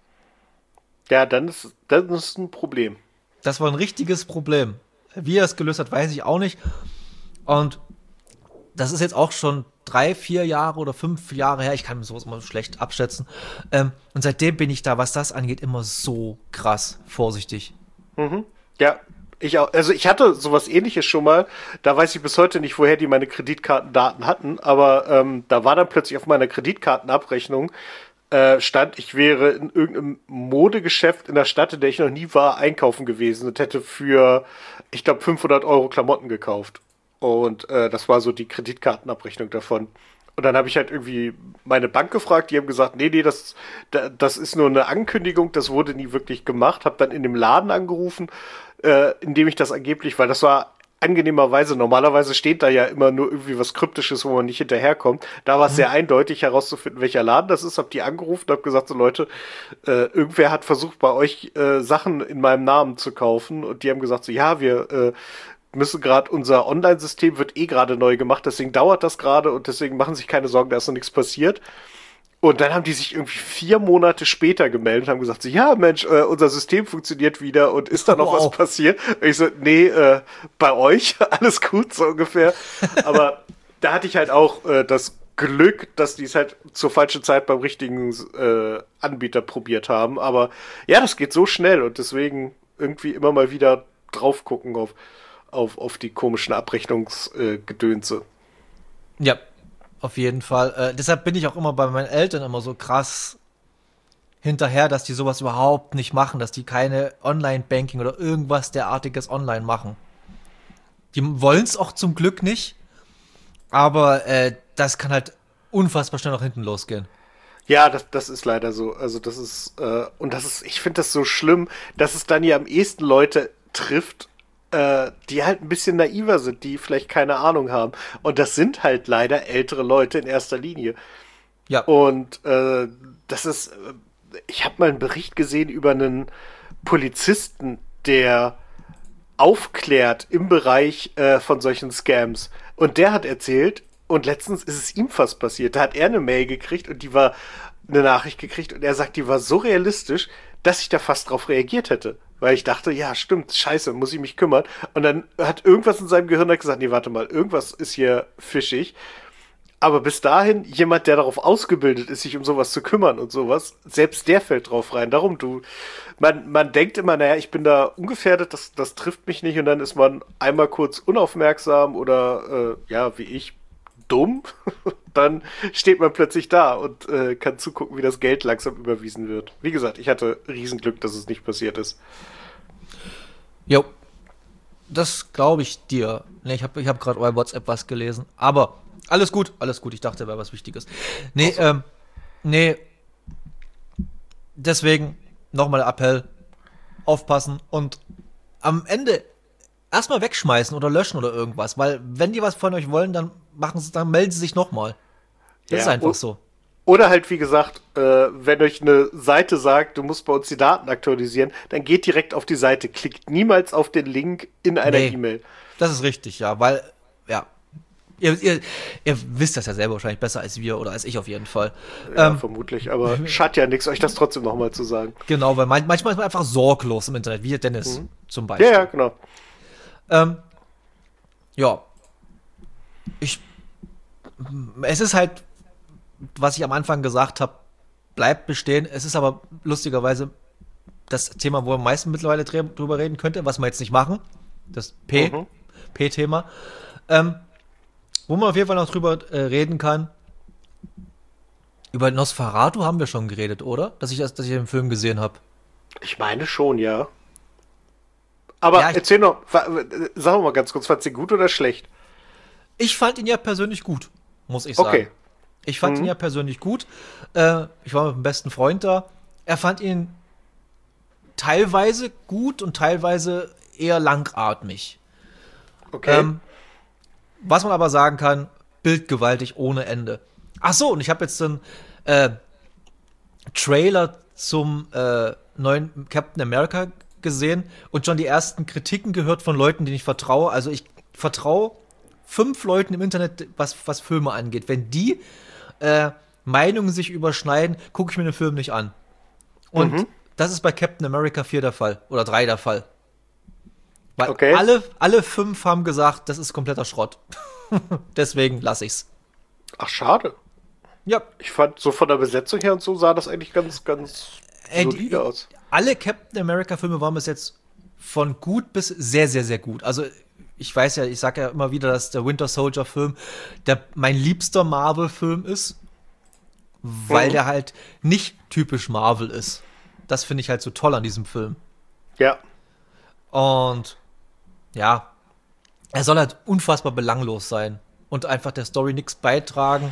Ja, dann ist das ist ein Problem. Das war ein richtiges Problem. Wie er es gelöst hat, weiß ich auch nicht. Und das ist jetzt auch schon drei, vier Jahre oder fünf Jahre her. Ich kann mir sowas immer schlecht abschätzen. Ähm, und seitdem bin ich da, was das angeht, immer so krass vorsichtig. Mhm. Ja, ich auch. Also ich hatte sowas Ähnliches schon mal. Da weiß ich bis heute nicht, woher die meine Kreditkartendaten hatten. Aber ähm, da war dann plötzlich auf meiner Kreditkartenabrechnung äh, stand, ich wäre in irgendeinem Modegeschäft in der Stadt, in der ich noch nie war, einkaufen gewesen und hätte für, ich glaube, fünfhundert Euro Klamotten gekauft. Und äh, das war so die Kreditkartenabrechnung davon. Und dann habe ich halt irgendwie meine Bank gefragt, die haben gesagt, nee, nee, das, das ist nur eine Ankündigung, das wurde nie wirklich gemacht. Habe dann in dem Laden angerufen, äh, in dem ich das angeblich, weil das war angenehmerweise, normalerweise steht da ja immer nur irgendwie was Kryptisches, wo man nicht hinterherkommt. Da war es mhm. sehr eindeutig herauszufinden, welcher Laden das ist. Hab die angerufen und hab gesagt, so Leute, äh, irgendwer hat versucht, bei euch äh, Sachen in meinem Namen zu kaufen. Und die haben gesagt, so ja, wir äh, müssen gerade, unser Online-System wird eh gerade neu gemacht, deswegen dauert das gerade und deswegen machen sich keine Sorgen, da ist noch nichts passiert. Und dann haben die sich irgendwie vier Monate später gemeldet und haben gesagt, so, ja Mensch, äh, unser System funktioniert wieder und ist da noch wow. was passiert? Und ich so, nee, äh, bei euch, alles gut, so ungefähr. Aber da hatte ich halt auch äh, das Glück, dass die es halt zur falschen Zeit beim richtigen äh, Anbieter probiert haben. Aber ja, das geht so schnell und deswegen irgendwie immer mal wieder drauf gucken auf Auf, auf die komischen Abrechnungsgedönse. Äh, ja, auf jeden Fall. Äh, deshalb bin ich auch immer bei meinen Eltern immer so krass hinterher, dass die sowas überhaupt nicht machen, dass die keine Online-Banking oder irgendwas derartiges online machen. Die wollen es auch zum Glück nicht, aber äh, das kann halt unfassbar schnell nach hinten losgehen. Ja, das, das ist leider so. Also das ist, äh, und das ist, ich finde das so schlimm, dass es dann ja am ehesten Leute trifft, die halt ein bisschen naiver sind, die vielleicht keine Ahnung haben. Und das sind halt leider ältere Leute in erster Linie. Ja. Und äh, das ist, ich habe mal einen Bericht gesehen über einen Polizisten, der aufklärt im Bereich äh, von solchen Scams. Und der hat erzählt, und letztens ist es ihm fast passiert, da hat er eine Mail gekriegt und die war, eine Nachricht gekriegt und er sagt, die war so realistisch, dass ich da fast drauf reagiert hätte. Weil ich dachte, ja, stimmt, scheiße, muss ich mich kümmern. Und dann hat irgendwas in seinem Gehirn gesagt, nee, warte mal, irgendwas ist hier fischig. Aber bis dahin, jemand, der darauf ausgebildet ist, sich um sowas zu kümmern und sowas, selbst der fällt drauf rein. Darum, du, man, man denkt immer, naja, ich bin da ungefährdet, das, das trifft mich nicht. Und dann ist man einmal kurz unaufmerksam oder, äh, ja, wie ich, dumm. Dann steht man plötzlich da und äh, kann zugucken, wie das Geld langsam überwiesen wird. Wie gesagt, ich hatte Riesenglück, dass es nicht passiert ist. Jo, Das glaube ich dir. Nee, ich habe ich hab gerade bei WhatsApp was gelesen. Aber alles gut, alles gut. Ich dachte, wäre was Wichtiges. Nee, So. ähm, nee. Deswegen nochmal der Appell. Aufpassen und am Ende erstmal wegschmeißen oder löschen oder irgendwas. Weil wenn die was von euch wollen, dann machen sie, dann melden sie sich nochmal. Das ist Ja, einfach o- so. Oder halt, wie gesagt, äh, wenn euch eine Seite sagt, du musst bei uns die Daten aktualisieren, dann geht direkt auf die Seite, klickt niemals auf den Link in einer Nee, E-Mail. das ist richtig, ja. Weil, ja. Ihr, ihr, ihr wisst das ja selber wahrscheinlich besser als wir oder als ich auf jeden Fall. Ja, Ähm, vermutlich, aber schadet ja nichts, euch das trotzdem nochmal zu sagen. Genau, weil man, manchmal ist man einfach sorglos im Internet, wie Dennis Mhm. zum Ja, Beispiel. ja, genau. Ähm, ja, ich, es ist halt, was ich am Anfang gesagt habe, bleibt bestehen. Es ist aber lustigerweise das Thema, wo wir am meisten mittlerweile dre- drüber reden könnte, was wir jetzt nicht machen. Das P, Mhm. P-Thema. Ähm, wo man auf jeden Fall noch drüber äh, reden kann. Über Nosferatu haben wir schon geredet, oder? Dass ich, das, dass ich den Film gesehen habe. Ich meine schon, ja. Aber Ja, ich, erzähl noch, wa- sag mal ganz kurz, fandst du ihn gut oder schlecht? ich fand ihn ja persönlich gut, muss ich sagen. Okay. Ich fand ihn Mhm. ja persönlich gut. Äh, ich war mit dem besten Freund da. Er fand ihn teilweise gut und teilweise eher langatmig. Okay. Ähm, was man aber sagen kann, bildgewaltig ohne Ende. Ach so, und ich habe jetzt einen äh, Trailer zum äh, neuen Captain America gesehen und schon die ersten Kritiken gehört von Leuten, denen ich vertraue. Also ich vertraue fünf Leuten im Internet, was, was Filme angeht. Wenn die äh, Meinungen sich überschneiden, gucke ich mir den Film nicht an. Und Mhm. das ist bei Captain America vier der Fall. Oder drei der Fall. Weil Okay. alle, alle fünf haben gesagt, das ist kompletter Schrott. Deswegen lasse ich's. Ach, schade. Ja, Ich fand, so von der Besetzung her und so sah das eigentlich ganz, ganz äh, solide die, aus. alle Captain America Filme waren bis jetzt von gut bis sehr, sehr, sehr gut. Also ich weiß ja, ich sage ja immer wieder, dass der Winter Soldier Film der mein liebster Marvel Film ist, weil Mhm. der halt nicht typisch Marvel ist. Das finde ich halt so toll an diesem Film. Ja. Und ja, er soll halt unfassbar belanglos sein und einfach der Story nichts beitragen.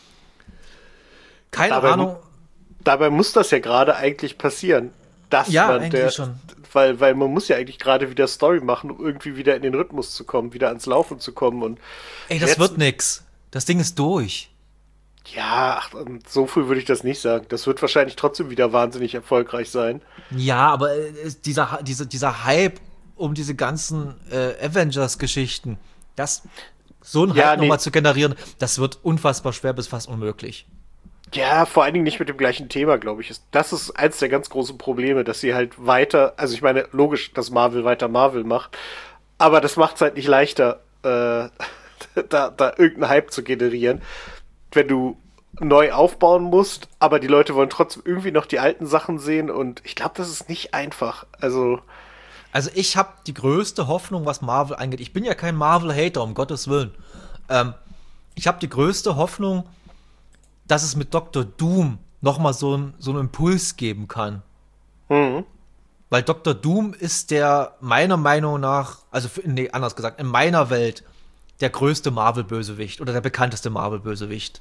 Keine Dabei, Ahnung. dabei muss das ja gerade eigentlich passieren. Dass Ja, man der, eigentlich schon. weil, weil man muss ja eigentlich gerade wieder Story machen, um irgendwie wieder in den Rhythmus zu kommen, wieder ans Laufen zu kommen und Ey, die das wird letzten- nix. Das Ding ist durch. ja, ach, so früh würde ich das nicht sagen. Das wird wahrscheinlich trotzdem wieder wahnsinnig erfolgreich sein. Ja, aber äh, ist dieser, dieser, dieser Hype um diese ganzen äh, Avengers-Geschichten, das so einen Ja, Hype nee. nochmal zu generieren, das wird unfassbar schwer bis fast unmöglich. Ja, vor allen Dingen nicht mit dem gleichen Thema, glaube ich. Das ist eins der ganz großen Probleme, dass sie halt weiter, also ich meine, logisch, dass Marvel weiter Marvel macht, aber das macht es halt nicht leichter, äh, da, da irgendeinen Hype zu generieren, wenn du neu aufbauen musst, aber die Leute wollen trotzdem irgendwie noch die alten Sachen sehen und ich glaube, das ist nicht einfach. Also, Also ich habe die größte Hoffnung, was Marvel angeht. Ich bin ja kein Marvel-Hater, um Gottes Willen. Ähm, ich habe die größte Hoffnung, dass es mit Doktor Doom nochmal so, ein, so einen Impuls geben kann. mhm. Weil Doktor Doom ist der, meiner Meinung nach, also für, nee, anders gesagt, in meiner Welt der größte Marvel-Bösewicht oder der bekannteste Marvel-Bösewicht.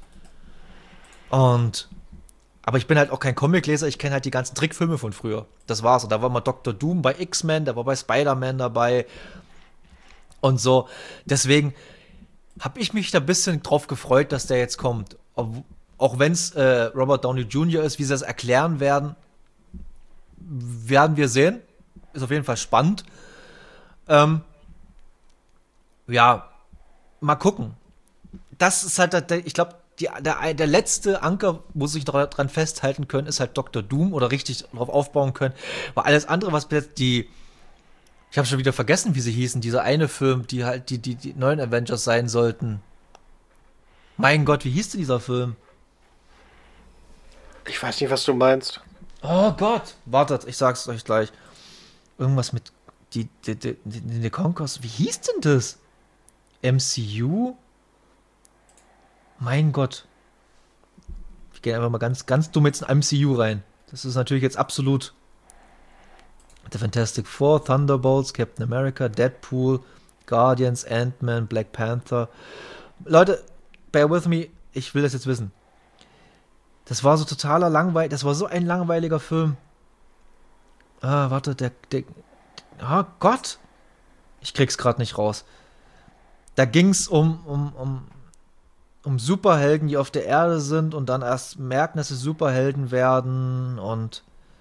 Und, aber ich bin halt auch kein Comicleser, ich kenne halt die ganzen Trickfilme von früher. Das war's. Und da war mal Doktor Doom bei X-Men, der war bei Spider-Man dabei und so. Deswegen habe ich mich da ein bisschen drauf gefreut, dass der jetzt kommt. Ob, auch wenn es äh, Robert Downey Junior ist, wie sie das erklären werden, werden wir sehen. Ist auf jeden Fall spannend. Ähm, ja, mal gucken. Das ist halt, der, ich glaube, der, der letzte Anker, wo sie sich dran festhalten können, ist halt Doktor Doom oder richtig drauf aufbauen können. Weil alles andere, was jetzt die, ich habe schon wieder vergessen, wie sie hießen, dieser eine Film, die halt die, die, die neuen Avengers sein sollten. Mein Gott, wie hieß denn dieser Film? Ich weiß nicht, was du meinst. Oh Gott. Wartet, ich sag's euch gleich. Irgendwas mit die, die, die, die, die Conquers. Wie hieß denn das? M C U? Mein Gott. Ich gehe einfach mal ganz, ganz dumm jetzt in M C U rein. Das ist natürlich jetzt absolut The Fantastic Four, Thunderbolts, Captain America, Deadpool, Guardians, Ant-Man, Black Panther. Leute, bear with me, ich will das jetzt wissen. Das war so totaler langweil, das war so ein langweiliger Film. Ah, warte, der, der, oh Gott. Ich krieg's gerade nicht raus. Da ging's um, um, um, um Superhelden, die auf der Erde sind und dann erst merken, dass sie Superhelden werden und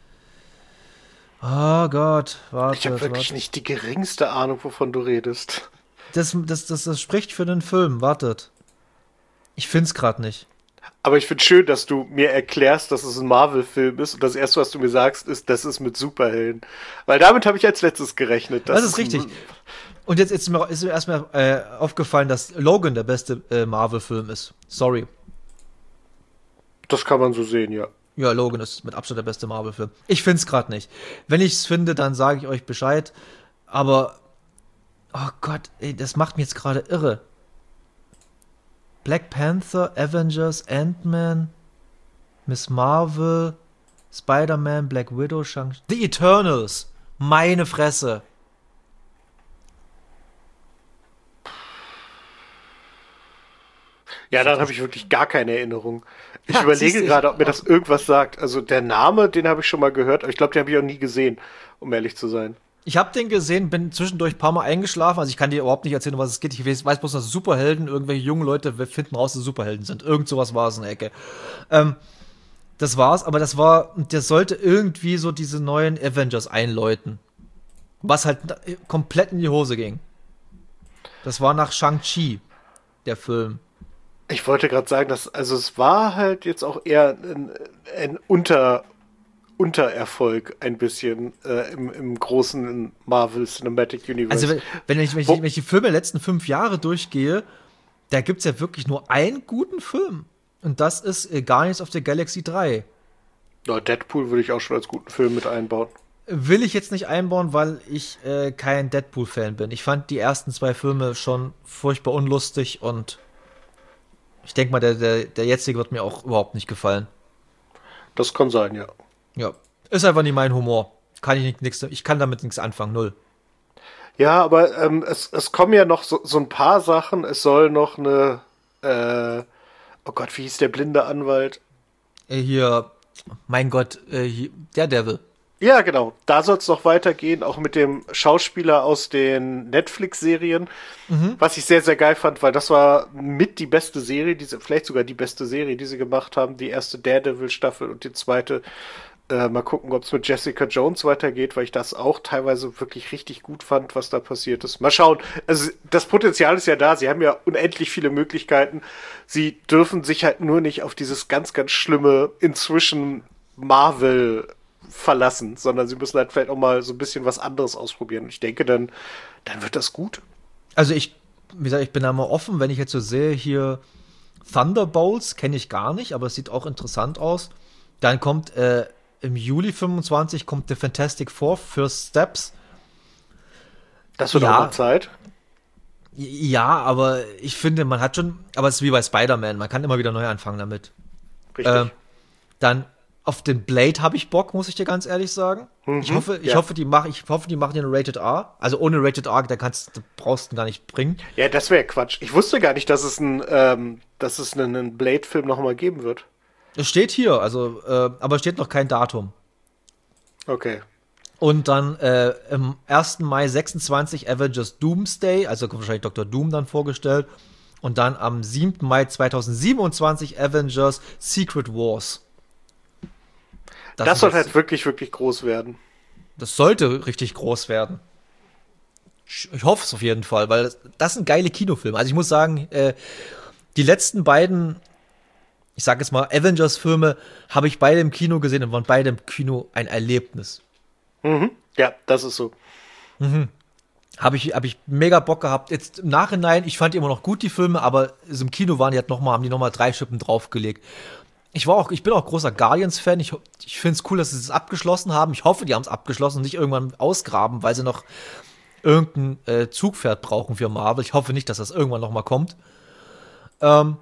oh Gott, warte. Ich habe wirklich warte. nicht die geringste Ahnung, wovon du redest. Das, das, das, das spricht für den Film, wartet. Ich find's gerade nicht. Aber ich finde schön, dass du mir erklärst, dass es ein Marvel-Film ist und das Erste, was du mir sagst, ist, das ist mit Superhelden. Weil damit habe ich als letztes gerechnet. Das, das ist richtig. Und jetzt ist mir, ist mir erstmal äh, aufgefallen, dass Logan der beste äh, Marvel-Film ist. Sorry. Das kann man so sehen, ja. Ja, Logan ist mit Abstand der beste Marvel-Film. Ich find's gerade nicht. Wenn ich's finde, dann sage ich euch Bescheid. Aber, oh Gott, ey, das macht mich jetzt gerade irre. Black Panther, Avengers, Ant-Man, Miss Marvel, Spider-Man, Black Widow, Shang... The Eternals. Meine Fresse. Ja, daran habe ich wirklich gar keine Erinnerung. Ich Ja, überlege siehste, gerade, ich- ob mir das irgendwas sagt. Also der Name, den habe ich schon mal gehört, aber ich glaube, den habe ich auch nie gesehen, um ehrlich zu sein. Ich habe den gesehen, bin zwischendurch ein paar Mal eingeschlafen. Also ich kann dir überhaupt nicht erzählen, um was es geht. Ich weiß, weiß bloß, dass Superhelden, irgendwelche jungen Leute finden raus, dass sie Superhelden sind. Irgend sowas war es in der Ecke. Ähm, das war's, aber das war, das sollte irgendwie so diese neuen Avengers einläuten. Was halt komplett in die Hose ging. Das war nach Shang-Chi, der Film. Ich wollte gerade sagen, dass, also es war halt jetzt auch eher ein, ein Unter, Untererfolg ein bisschen äh, im, im großen Marvel Cinematic Universe. Also wenn, wenn, ich, wenn, ich, Wo- wenn ich die Filme der letzten fünf Jahre durchgehe, da gibt's ja wirklich nur einen guten Film. Und das ist äh, Guardians of the Galaxy drei. Ja, Deadpool würde ich auch schon als guten Film mit einbauen. Will ich jetzt nicht einbauen, weil ich äh, kein Deadpool-Fan bin. Ich fand die ersten zwei Filme schon furchtbar unlustig und ich denke mal, der, der, der jetzige wird mir auch überhaupt nicht gefallen. Das kann sein, ja. Ja, ist einfach nicht mein Humor. Kann ich nicht, nix, ich kann damit nichts anfangen, null. Ja, aber ähm, es, es kommen ja noch so, so ein paar Sachen. Es soll noch eine, äh, oh Gott, wie hieß der blinde Anwalt? Äh, hier, mein Gott, äh, hier, der Devil. Ja, genau. Da soll es noch weitergehen, auch mit dem Schauspieler aus den Netflix-Serien, was ich sehr, sehr geil fand, weil das war mit die beste Serie, diese, vielleicht sogar die beste Serie, die sie gemacht haben. Die erste Daredevil-Staffel und die zweite. Äh, mal gucken, ob es mit Jessica Jones weitergeht, weil ich das auch teilweise wirklich richtig gut fand, was da passiert ist. Mal schauen. Also das Potenzial ist ja da. Sie haben ja unendlich viele Möglichkeiten. Sie dürfen sich halt nur nicht auf dieses ganz, ganz schlimme inzwischen Marvel verlassen, sondern sie müssen halt vielleicht auch mal so ein bisschen was anderes ausprobieren. Und ich denke, dann, dann wird das gut. Also ich, wie gesagt, ich bin da mal offen, wenn ich jetzt so sehe, hier Thunderbolts kenne ich gar nicht, aber es sieht auch interessant aus. Dann kommt äh, im Juli fünfundzwanzig kommt The Fantastic Four, First Steps. Das wird Ja. auch mal Zeit. Ja, aber ich finde, man hat schon, aber es ist wie bei Spider-Man, man kann immer wieder neu anfangen damit. Richtig. Ähm, dann auf den Blade habe ich Bock, muss ich dir ganz ehrlich sagen. Ich Mhm, hoffe, ich ja. hoffe, die machen, ich hoffe, die machen den Rated R. Also ohne Rated R, da kannst, du brauchst du ihn gar nicht bringen. Ja, das wäre Quatsch. Ich wusste gar nicht, dass es ein, ähm, dass es einen, einen Blade-Film nochmal geben wird. Es steht hier, also, äh, aber es steht noch kein Datum. Okay. Und dann äh, im ersten Mai sechsundzwanzig Avengers Doomsday, also kommt wahrscheinlich Doktor Doom dann vorgestellt. Und dann am siebten Mai zweitausendsiebenundzwanzig Avengers Secret Wars. Das, ist soll jetzt- halt wirklich, wirklich groß werden. Das sollte richtig groß werden. Ich ich hoffe es auf jeden Fall, weil das, das sind geile Kinofilme. Also ich muss sagen, äh, die letzten beiden, ich sag jetzt mal, Avengers-Filme habe ich beide im Kino gesehen und waren beide im Kino ein Erlebnis. Mhm. Ja, das ist so. Habe ich, hab ich mega Bock gehabt. Jetzt im Nachhinein, ich fand die immer noch gut, die Filme, aber so im Kino waren die halt noch mal, haben die nochmal drei Schippen draufgelegt. Ich war auch, ich bin auch großer Guardians-Fan. Ich, ich finde es cool, dass sie es abgeschlossen haben. Ich hoffe, die haben es abgeschlossen und nicht irgendwann ausgraben, weil sie noch irgendein äh, Zugpferd brauchen für Marvel. Ich hoffe nicht, dass das irgendwann noch mal kommt. Ähm,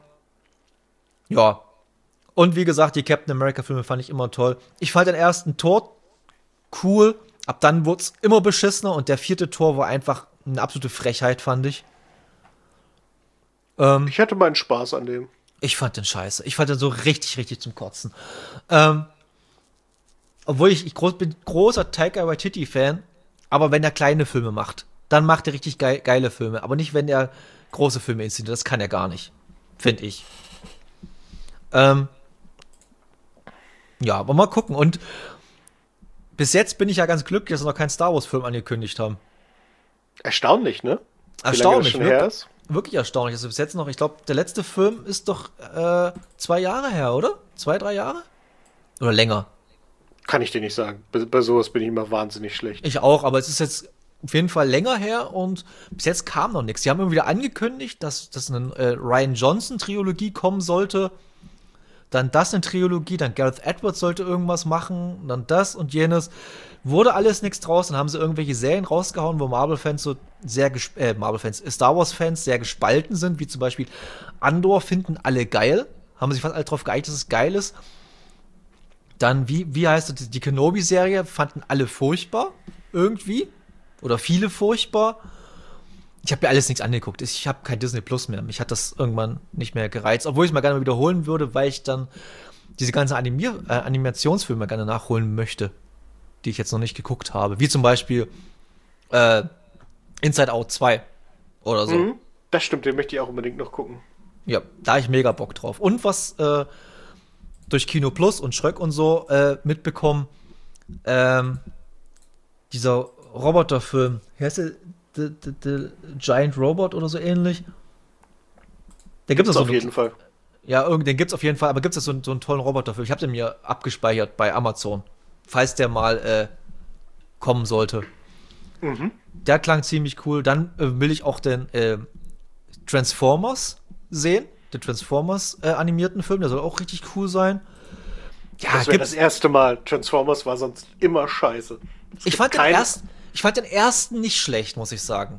ja. Und wie gesagt, die Captain America-Filme fand ich immer toll. Ich fand den ersten Tor cool, Ab dann wurde es immer beschissener und der vierte Tor war einfach eine absolute Frechheit, fand ich. Ähm, Ich hatte meinen Spaß an dem. ich fand den scheiße. Ich fand den so richtig, richtig zum Kotzen. Ähm, obwohl ich, ich groß, bin großer Taika Waititi-Fan, aber wenn er kleine Filme macht, dann macht er richtig geil, geile Filme. Aber nicht, wenn er große Filme inszeniert. Das kann er gar nicht. Finde ich. Ähm, ja, aber mal gucken. Und bis jetzt bin ich ja ganz glücklich, dass sie noch keinen Star Wars-Film angekündigt haben. Erstaunlich, ne? Erstaunlich, Wie lange das schon her ist? Wirklich erstaunlich. Also bis jetzt noch, ich glaube, der letzte Film ist doch äh, zwei Jahre her, oder? Zwei, drei Jahre? Oder länger? Kann ich dir nicht sagen. Bei, bei sowas bin ich immer wahnsinnig schlecht. Ich auch, aber es ist jetzt auf jeden Fall länger her und bis jetzt kam noch nichts. Sie haben immer wieder angekündigt, dass, dass eine äh, Rian Johnson-Trilogie kommen sollte. Dann das eine Trilogie, dann Gareth Edwards sollte irgendwas machen, dann das und jenes. Wurde alles nichts draus, dann haben sie irgendwelche Serien rausgehauen, wo Marvel-Fans so sehr, gesp- äh, Marvel-Fans, Star Wars-Fans sehr gespalten sind, wie zum Beispiel Andor finden alle geil, haben sich fast alle drauf geeinigt, dass es geil ist. Dann, wie, wie heißt es, die Kenobi-Serie fanden alle furchtbar, irgendwie. Oder viele furchtbar. Ich habe mir alles nichts angeguckt. Ich habe kein Disney Plus mehr. Mich hat das irgendwann nicht mehr gereizt. Obwohl ich es mal gerne mal wiederholen würde, weil ich dann diese ganzen Animier- äh, Animationsfilme gerne nachholen möchte, die ich jetzt noch nicht geguckt habe. Wie zum Beispiel äh, Inside Out zwei oder so. Mhm, das stimmt, den möchte ich auch unbedingt noch gucken. Ja, da habe ich mega Bock drauf. Und was äh, durch Kino Plus und Schröck und so äh, mitbekommen, ähm, dieser Roboterfilm, wie heißt der? The, the, the Giant Robot oder so ähnlich. Da gibt es auf so jeden Fall. Ja, irgend- den gibt's auf jeden Fall, aber gibt es so, einen- so einen tollen Roboterfilm? Ich habe den mir abgespeichert bei Amazon, falls der mal äh, kommen sollte. Mhm. Der klang ziemlich cool. Dann äh, will ich auch den äh, Transformers sehen, den Transformers äh, animierten Film, der soll auch richtig cool sein. Ja, Das wäre gibt's. das erste Mal. Transformers war sonst immer scheiße. Es Ich gibt fand den keine- ersten, ich fand den ersten nicht schlecht, muss ich sagen.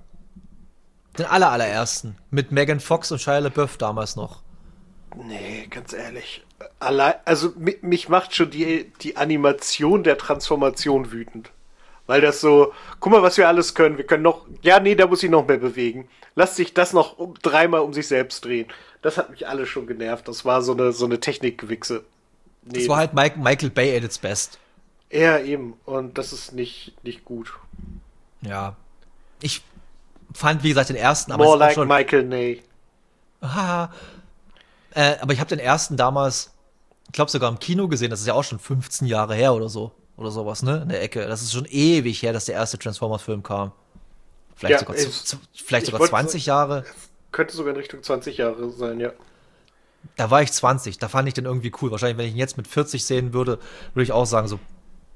Den aller allerersten mit Megan Fox und Shia LaBeouf damals noch. Nee, ganz ehrlich. Allein, also mi- mich macht schon die, die Animation der Transformation wütend. Weil das so, guck mal, was wir alles können. Wir können noch, ja, nee, da muss ich noch mehr bewegen. Lass sich das noch um, dreimal um sich selbst drehen. Das hat mich alles schon genervt. Das war so eine, so eine Technikgewichse. Nee, Das war halt Mike, Michael Bay at its best. ja, eben. Und das ist nicht, nicht gut. Ja. Ich fand, wie gesagt, den ersten, aber More es ist auch like schon, Michael Ney. Haha. äh, aber ich habe den ersten damals, ich glaube sogar im Kino gesehen, das ist ja auch schon fünfzehn Jahre her oder so. Oder sowas, ne? In der Ecke. Das ist schon ewig her, dass der erste Transformers-Film kam. Vielleicht Ja, sogar, ich- zu, zu, vielleicht ich sogar wollte zwanzig Jahre. Könnte sogar in Richtung zwanzig Jahre sein, ja. Da war ich zwanzig, da fand ich den irgendwie cool. Wahrscheinlich, wenn ich ihn jetzt mit vierzig sehen würde, würde ich auch sagen, so,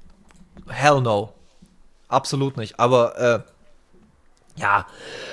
hell no. Absolut nicht. Aber, äh, ja,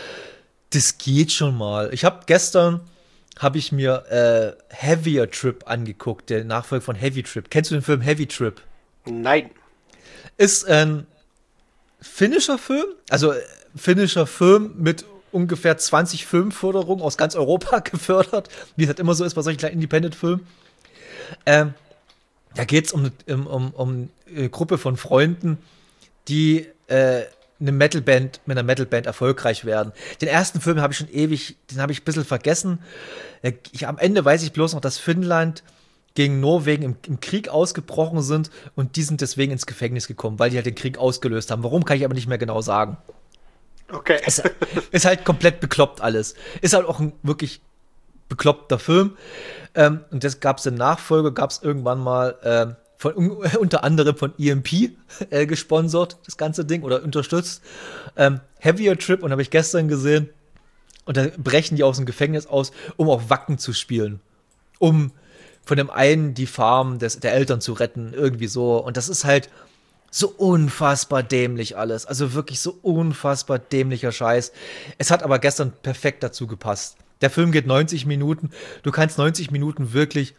das geht schon mal. Ich habe gestern, habe ich mir äh, Heavier Trip angeguckt, der Nachfolger von Heavy Trip. Kennst du den Film Heavy Trip? Nein. Ist ein finnischer Film, also äh, finnischer Film mit ungefähr zwanzig Filmförderungen aus ganz Europa gefördert, wie es halt immer so ist bei solchen kleinen Independent-Filmen. Ähm, da geht es um, um, um, um eine Gruppe von Freunden, die äh, eine Metalband, mit einer Metalband erfolgreich werden. Den ersten Film habe ich schon ewig, den habe ich ein bisschen vergessen. Ich, am Ende weiß ich bloß noch, dass Finnland gegen Norwegen im, im Krieg ausgebrochen sind und die sind deswegen ins Gefängnis gekommen, weil die halt den Krieg ausgelöst haben. Warum, kann ich aber nicht mehr genau sagen. Okay. Ist, ist halt komplett bekloppt alles. Ist halt auch ein wirklich bekloppter Film. Ähm, und das gab es in Nachfolge, gab es irgendwann mal ähm, von, unter anderem von E M P äh, gesponsert, das ganze Ding, oder unterstützt. Ähm, Heavier Trip, und habe ich gestern gesehen. Und da brechen die aus dem Gefängnis aus, um auf Wacken zu spielen. Um von dem einen die Farm des, der Eltern zu retten, irgendwie so. Und das ist halt so unfassbar dämlich alles. Also wirklich so unfassbar dämlicher Scheiß. Es hat aber gestern perfekt dazu gepasst. Der Film geht neunzig Minuten. Du kannst neunzig Minuten wirklich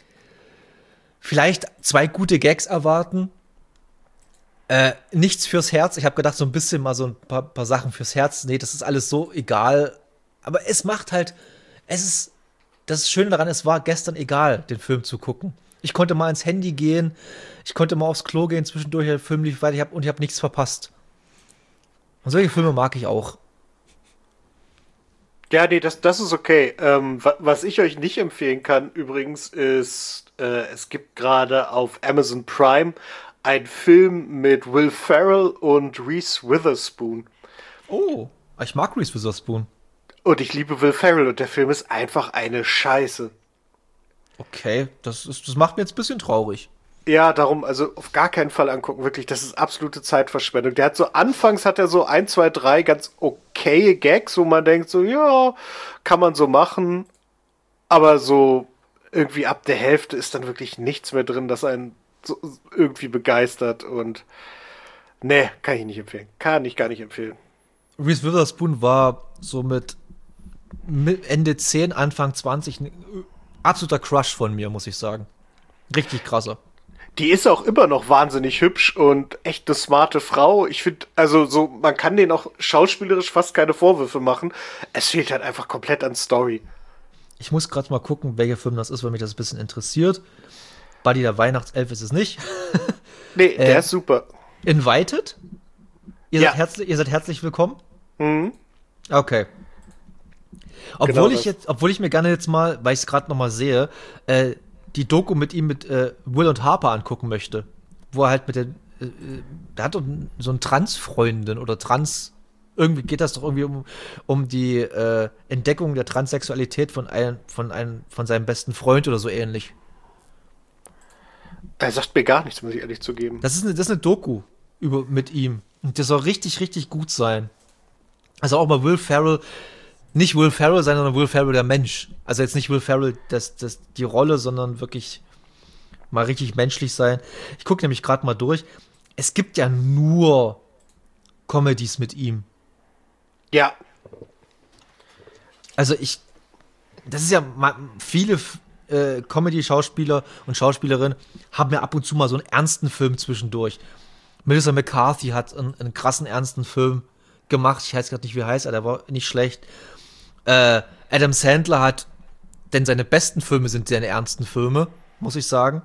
vielleicht zwei gute Gags erwarten. Äh, nichts fürs Herz. Ich habe gedacht, so ein bisschen mal so ein paar, paar Sachen fürs Herz. Nee, das ist alles so egal. Aber es macht halt, es ist, das Schöne daran, es war gestern egal, den Film zu gucken. Ich konnte mal ins Handy gehen, ich konnte mal aufs Klo gehen, zwischendurch der Film lief weiter, ich hab, und ich habe nichts verpasst. Und solche Filme mag ich auch. Ja, nee, das, das ist okay. Ähm, wa- was ich euch nicht empfehlen kann, übrigens, ist, äh, es gibt gerade auf Amazon Prime einen Film mit Will Ferrell und Reese Witherspoon. Oh, ich mag Reese Witherspoon. Und ich liebe Will Ferrell und der Film ist einfach eine Scheiße. Okay, das, ist, das macht mir jetzt ein bisschen traurig. Ja, darum, also auf gar keinen Fall angucken, wirklich, das ist absolute Zeitverschwendung. Der hat so, anfangs hat er so ein, zwei, drei ganz okaye Gags, wo man denkt so, ja, kann man so machen, aber so irgendwie ab der Hälfte ist dann wirklich nichts mehr drin, das einen so irgendwie begeistert und nee, kann ich nicht empfehlen. Kann ich gar nicht empfehlen. Reese Witherspoon war so mit Ende zehn, Anfang zwanzig ein absoluter Crush von mir, muss ich sagen. Richtig krasser. Die ist auch immer noch wahnsinnig hübsch und echt eine smarte Frau. Ich finde, also so, man kann denen auch schauspielerisch fast keine Vorwürfe machen. Es fehlt halt einfach komplett an Story. Ich muss gerade mal gucken, welcher Film das ist, weil mich das ein bisschen interessiert. Buddy der Weihnachtself ist es nicht. Nee, der Äh, ist super. Invited? Ihr, Ja. seid herzlich, ihr seid herzlich willkommen? Mhm. Okay. Obwohl Genau ich das. jetzt, obwohl ich mir gerne jetzt mal, weil ich es gerade noch mal sehe, äh, die Doku mit ihm mit äh, Will und Harper angucken möchte, wo er halt mit den, äh, der hat doch so einen Trans-Freundin oder Trans, irgendwie geht das doch irgendwie um, um die äh, Entdeckung der Transsexualität von einem, von einem, von seinem besten Freund oder so ähnlich. Er sagt mir gar nichts, muss ich ehrlich zugeben. Das ist eine, das ist eine Doku über, mit ihm. Und das soll richtig, richtig gut sein. Also auch mal Will Ferrell, nicht Will Ferrell sein, sondern Will Ferrell der Mensch. Also jetzt nicht Will Ferrell das, das, die Rolle, sondern wirklich mal richtig menschlich sein. Ich gucke nämlich gerade mal durch. Es gibt ja nur Comedies mit ihm. Ja, Also ich, das ist ja ma- viele äh, Comedy-Schauspieler und Schauspielerinnen haben ja ab und zu mal so einen ernsten Film zwischendurch. Melissa McCarthy hat einen, einen krassen ernsten Film gemacht. Ich weiß gerade nicht, wie er heißt, aber der war nicht schlecht. Äh, Adam Sandler hat, denn seine besten Filme sind seine ernsten Filme, muss ich sagen.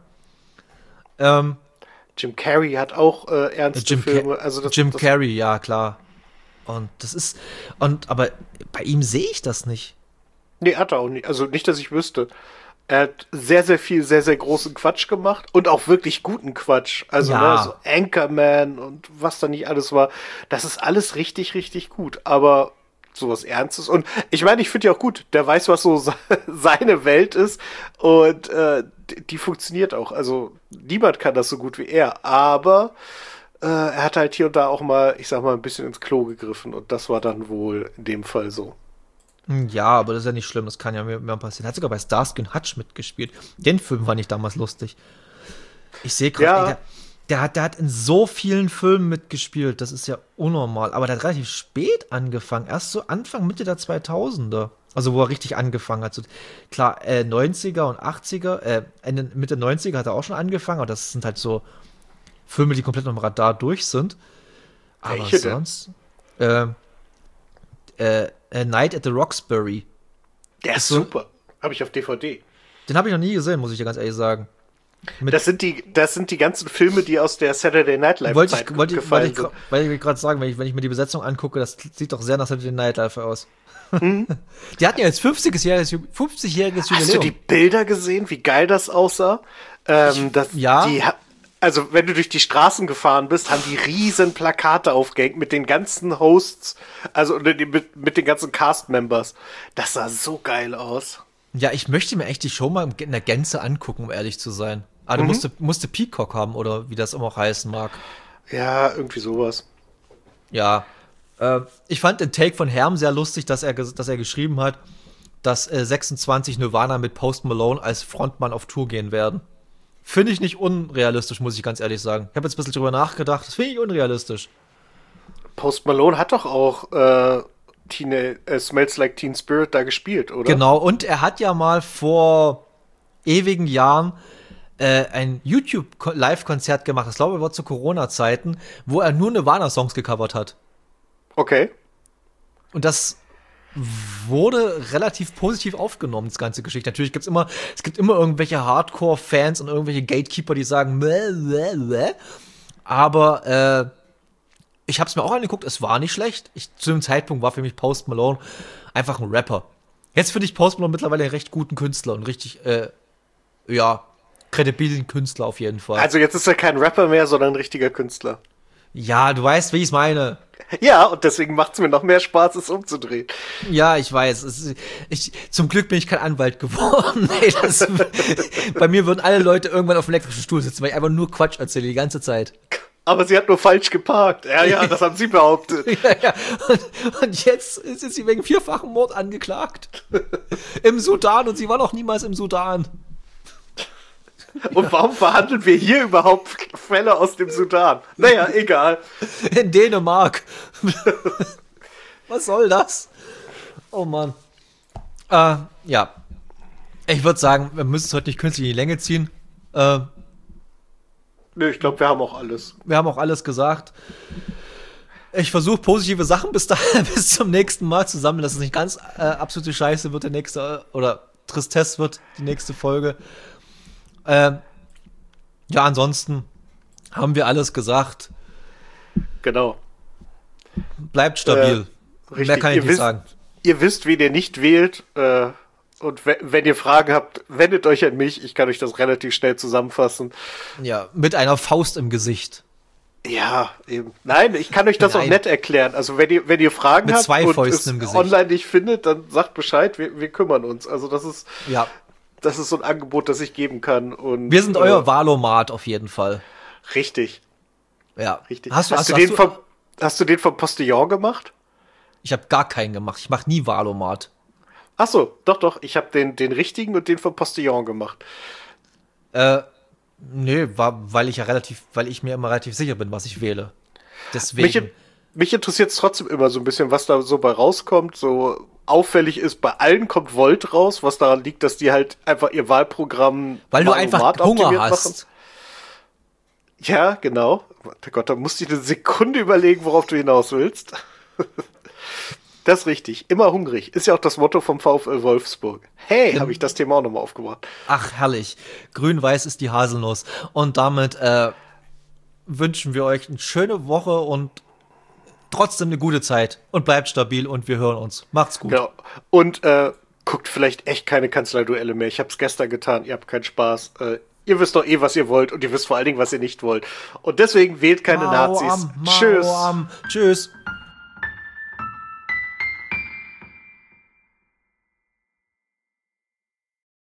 Ähm, Jim Carrey hat auch äh, ernste Jim, Filme. Ca- Also das, Jim das, Carrey, ja klar. Und das ist, und aber bei ihm sehe ich das nicht. Nee, hat er auch nicht. Also nicht, dass ich wüsste. Er hat sehr, sehr viel, sehr, sehr großen Quatsch gemacht und auch wirklich guten Quatsch. Also, Ja. ne, so Anchorman und was da nicht alles war. Das ist alles richtig, richtig gut. Aber sowas Ernstes. Und ich meine, ich finde ja auch gut, der weiß, was so se- seine Welt ist. Und äh, die, die funktioniert auch. Also niemand kann das so gut wie er. Aber äh, er hat halt hier und da auch mal, ich sag mal, ein bisschen ins Klo gegriffen. Und das war dann wohl in dem Fall so. Hm, Ja, aber das ist ja nicht schlimm, das kann ja mehr, mehr passieren. Er hat sogar bei Starsky und Hutch mitgespielt. Den Film fand ich damals lustig. Ich sehe gerade, Ja. ey, der, der, hat, der hat in so vielen Filmen mitgespielt, das ist ja unnormal. Aber der hat relativ spät angefangen, erst so Anfang, Mitte der zweitausender. Also wo er richtig angefangen hat. So, klar, äh, neunziger und achtziger, äh, Ende, Mitte neunziger hat er auch schon angefangen, aber das sind halt so Filme, die komplett am Radar durch sind. Aber Welche denn? sonst, ähm, äh, A Night at the Roxbury. Der ist so- super. Habe ich auf D V D. Den habe ich noch nie gesehen, muss ich dir ganz ehrlich sagen. Mit, Das sind die, das sind die ganzen Filme, die aus der Saturday Night Live wollte Zeit ich, wollte ich, wollte gefallen ich, sind. gra- wollte ich gerade sagen, wenn ich, wenn ich mir die Besetzung angucke, das sieht doch sehr nach Saturday Night Live aus. Mhm. Die hatten ja jetzt fünfzigjähriges Ju- fünfzigjähriges Hast du Jubiläum. die Bilder gesehen, wie geil das aussah? Ähm, das, ja. Die, ha- also wenn du durch die Straßen gefahren bist, haben die riesen Plakate aufgehängt mit den ganzen Hosts, also mit, mit den ganzen Cast-Members. Das sah so geil aus. Ja, ich möchte mir echt die Show mal in der Gänze angucken, um ehrlich zu sein. Aber du musste, musste Peacock haben, oder wie das immer auch heißen mag. Ja, irgendwie sowas. Ja. Äh, ich fand den Take von Herm sehr lustig, dass er, ges- dass er geschrieben hat, dass äh, sechsundzwanzig Nirvana mit Post Malone als Frontmann auf Tour gehen werden. Finde ich nicht unrealistisch, muss ich ganz ehrlich sagen. Ich habe jetzt ein bisschen drüber nachgedacht. Das finde ich unrealistisch. Post Malone hat doch auch äh, Teen, äh, Smells Like Teen Spirit da gespielt, oder? Genau, und er hat ja mal vor ewigen Jahren äh, ein YouTube-Live-Konzert gemacht. Das glaube ich war zu Corona-Zeiten, wo er nur Nirvana-Songs gecovert hat. Okay. Und das wurde relativ positiv aufgenommen, das ganze Geschichte. Natürlich gibt's immer, es gibt immer irgendwelche Hardcore-Fans und irgendwelche Gatekeeper, die sagen, bäh, bäh, bäh. Aber äh, ich habe es mir auch angeguckt, es war nicht schlecht. Ich, zu dem Zeitpunkt war für mich Post Malone einfach ein Rapper. Jetzt finde ich Post Malone mittlerweile einen recht guten Künstler und richtig, äh, ja, kredibilen Künstler auf jeden Fall. Also jetzt ist er kein Rapper mehr, sondern ein richtiger Künstler. Ja, du weißt, wie ich es meine. Ja, und deswegen macht es mir noch mehr Spaß, es umzudrehen. Ja, ich weiß. Es, ich, zum Glück bin ich kein Anwalt geworden. Nee, das, bei mir würden alle Leute irgendwann auf dem elektrischen Stuhl sitzen, weil ich einfach nur Quatsch erzähle die ganze Zeit. Aber sie hat nur falsch geparkt. Ja, ja, das haben sie behauptet. Ja, ja. Und, und jetzt ist sie wegen vierfachen Mord angeklagt. Im Sudan und sie war noch niemals im Sudan. Und warum verhandeln wir hier überhaupt Fälle aus dem Sudan? Naja, egal. In Dänemark. Was soll das? Oh Mann. Äh, ja. Ich würde sagen, wir müssen es heute nicht künstlich in die Länge ziehen. Äh, Nö, ich glaube, wir haben auch alles. Wir haben auch alles gesagt. Ich versuche positive Sachen bis, da, bis zum nächsten Mal zu sammeln, dass es nicht ganz äh, absolute Scheiße wird, der nächste, oder Tristesse wird, die nächste Folge. Äh, ja, ansonsten haben wir alles gesagt. Genau. Bleibt stabil. Äh, richtig. Mehr kann ich ihr nicht wisst, sagen. Ihr wisst, wen ihr nicht wählt. Äh, und we- wenn ihr Fragen habt, wendet euch an mich. Ich kann euch das relativ schnell zusammenfassen. Ja, mit einer Faust im Gesicht. Ja, eben. Nein, ich kann euch das Nein. auch nett erklären. Also wenn ihr, wenn ihr Fragen Mit habt zwei und Fäusten es im Gesicht. online nicht findet, dann sagt Bescheid, wir, wir kümmern uns. Also das ist, Ja. das ist so ein Angebot, das ich geben kann. Und, Wir sind äh, euer Valomat auf jeden Fall. Richtig, Ja. richtig. Hast du, hast, hast, du hast den du, vom, hast du den vom Postillon gemacht? Ich habe gar keinen gemacht. Ich mache nie Valomat. Ach so, doch, doch. Ich habe den, den richtigen und den vom Postillon gemacht. Äh, nee, war, weil ich ja relativ, weil ich mir immer relativ sicher bin, was ich wähle. Deswegen. Mich, mich interessiert es trotzdem immer so ein bisschen, was da so bei rauskommt. So auffällig ist, bei allen kommt Volt raus, was daran liegt, dass die halt einfach ihr Wahlprogramm weil du einfach Valomat Hunger optimiert hast. machen. Ja, genau. Warte Gott, da musste ich eine Sekunde überlegen, worauf du hinaus willst. Das ist richtig. Immer hungrig. Ist ja auch das Motto vom VfL Wolfsburg. Hey, habe ich das Thema auch nochmal aufgebracht. Ach, herrlich. Grün-Weiß ist die Haselnuss. Und damit äh, wünschen wir euch eine schöne Woche und trotzdem eine gute Zeit. Und bleibt stabil und wir hören uns. Macht's gut. Genau. Und äh, guckt vielleicht echt keine Kanzleiduelle mehr. Ich habe es gestern getan. Ihr habt keinen Spaß. Äh, ihr wisst doch eh, was ihr wollt. Und ihr wisst vor allen Dingen, was ihr nicht wollt. Und deswegen wählt keine Mau Nazis. am, Mau Tschüss. am. Tschüss.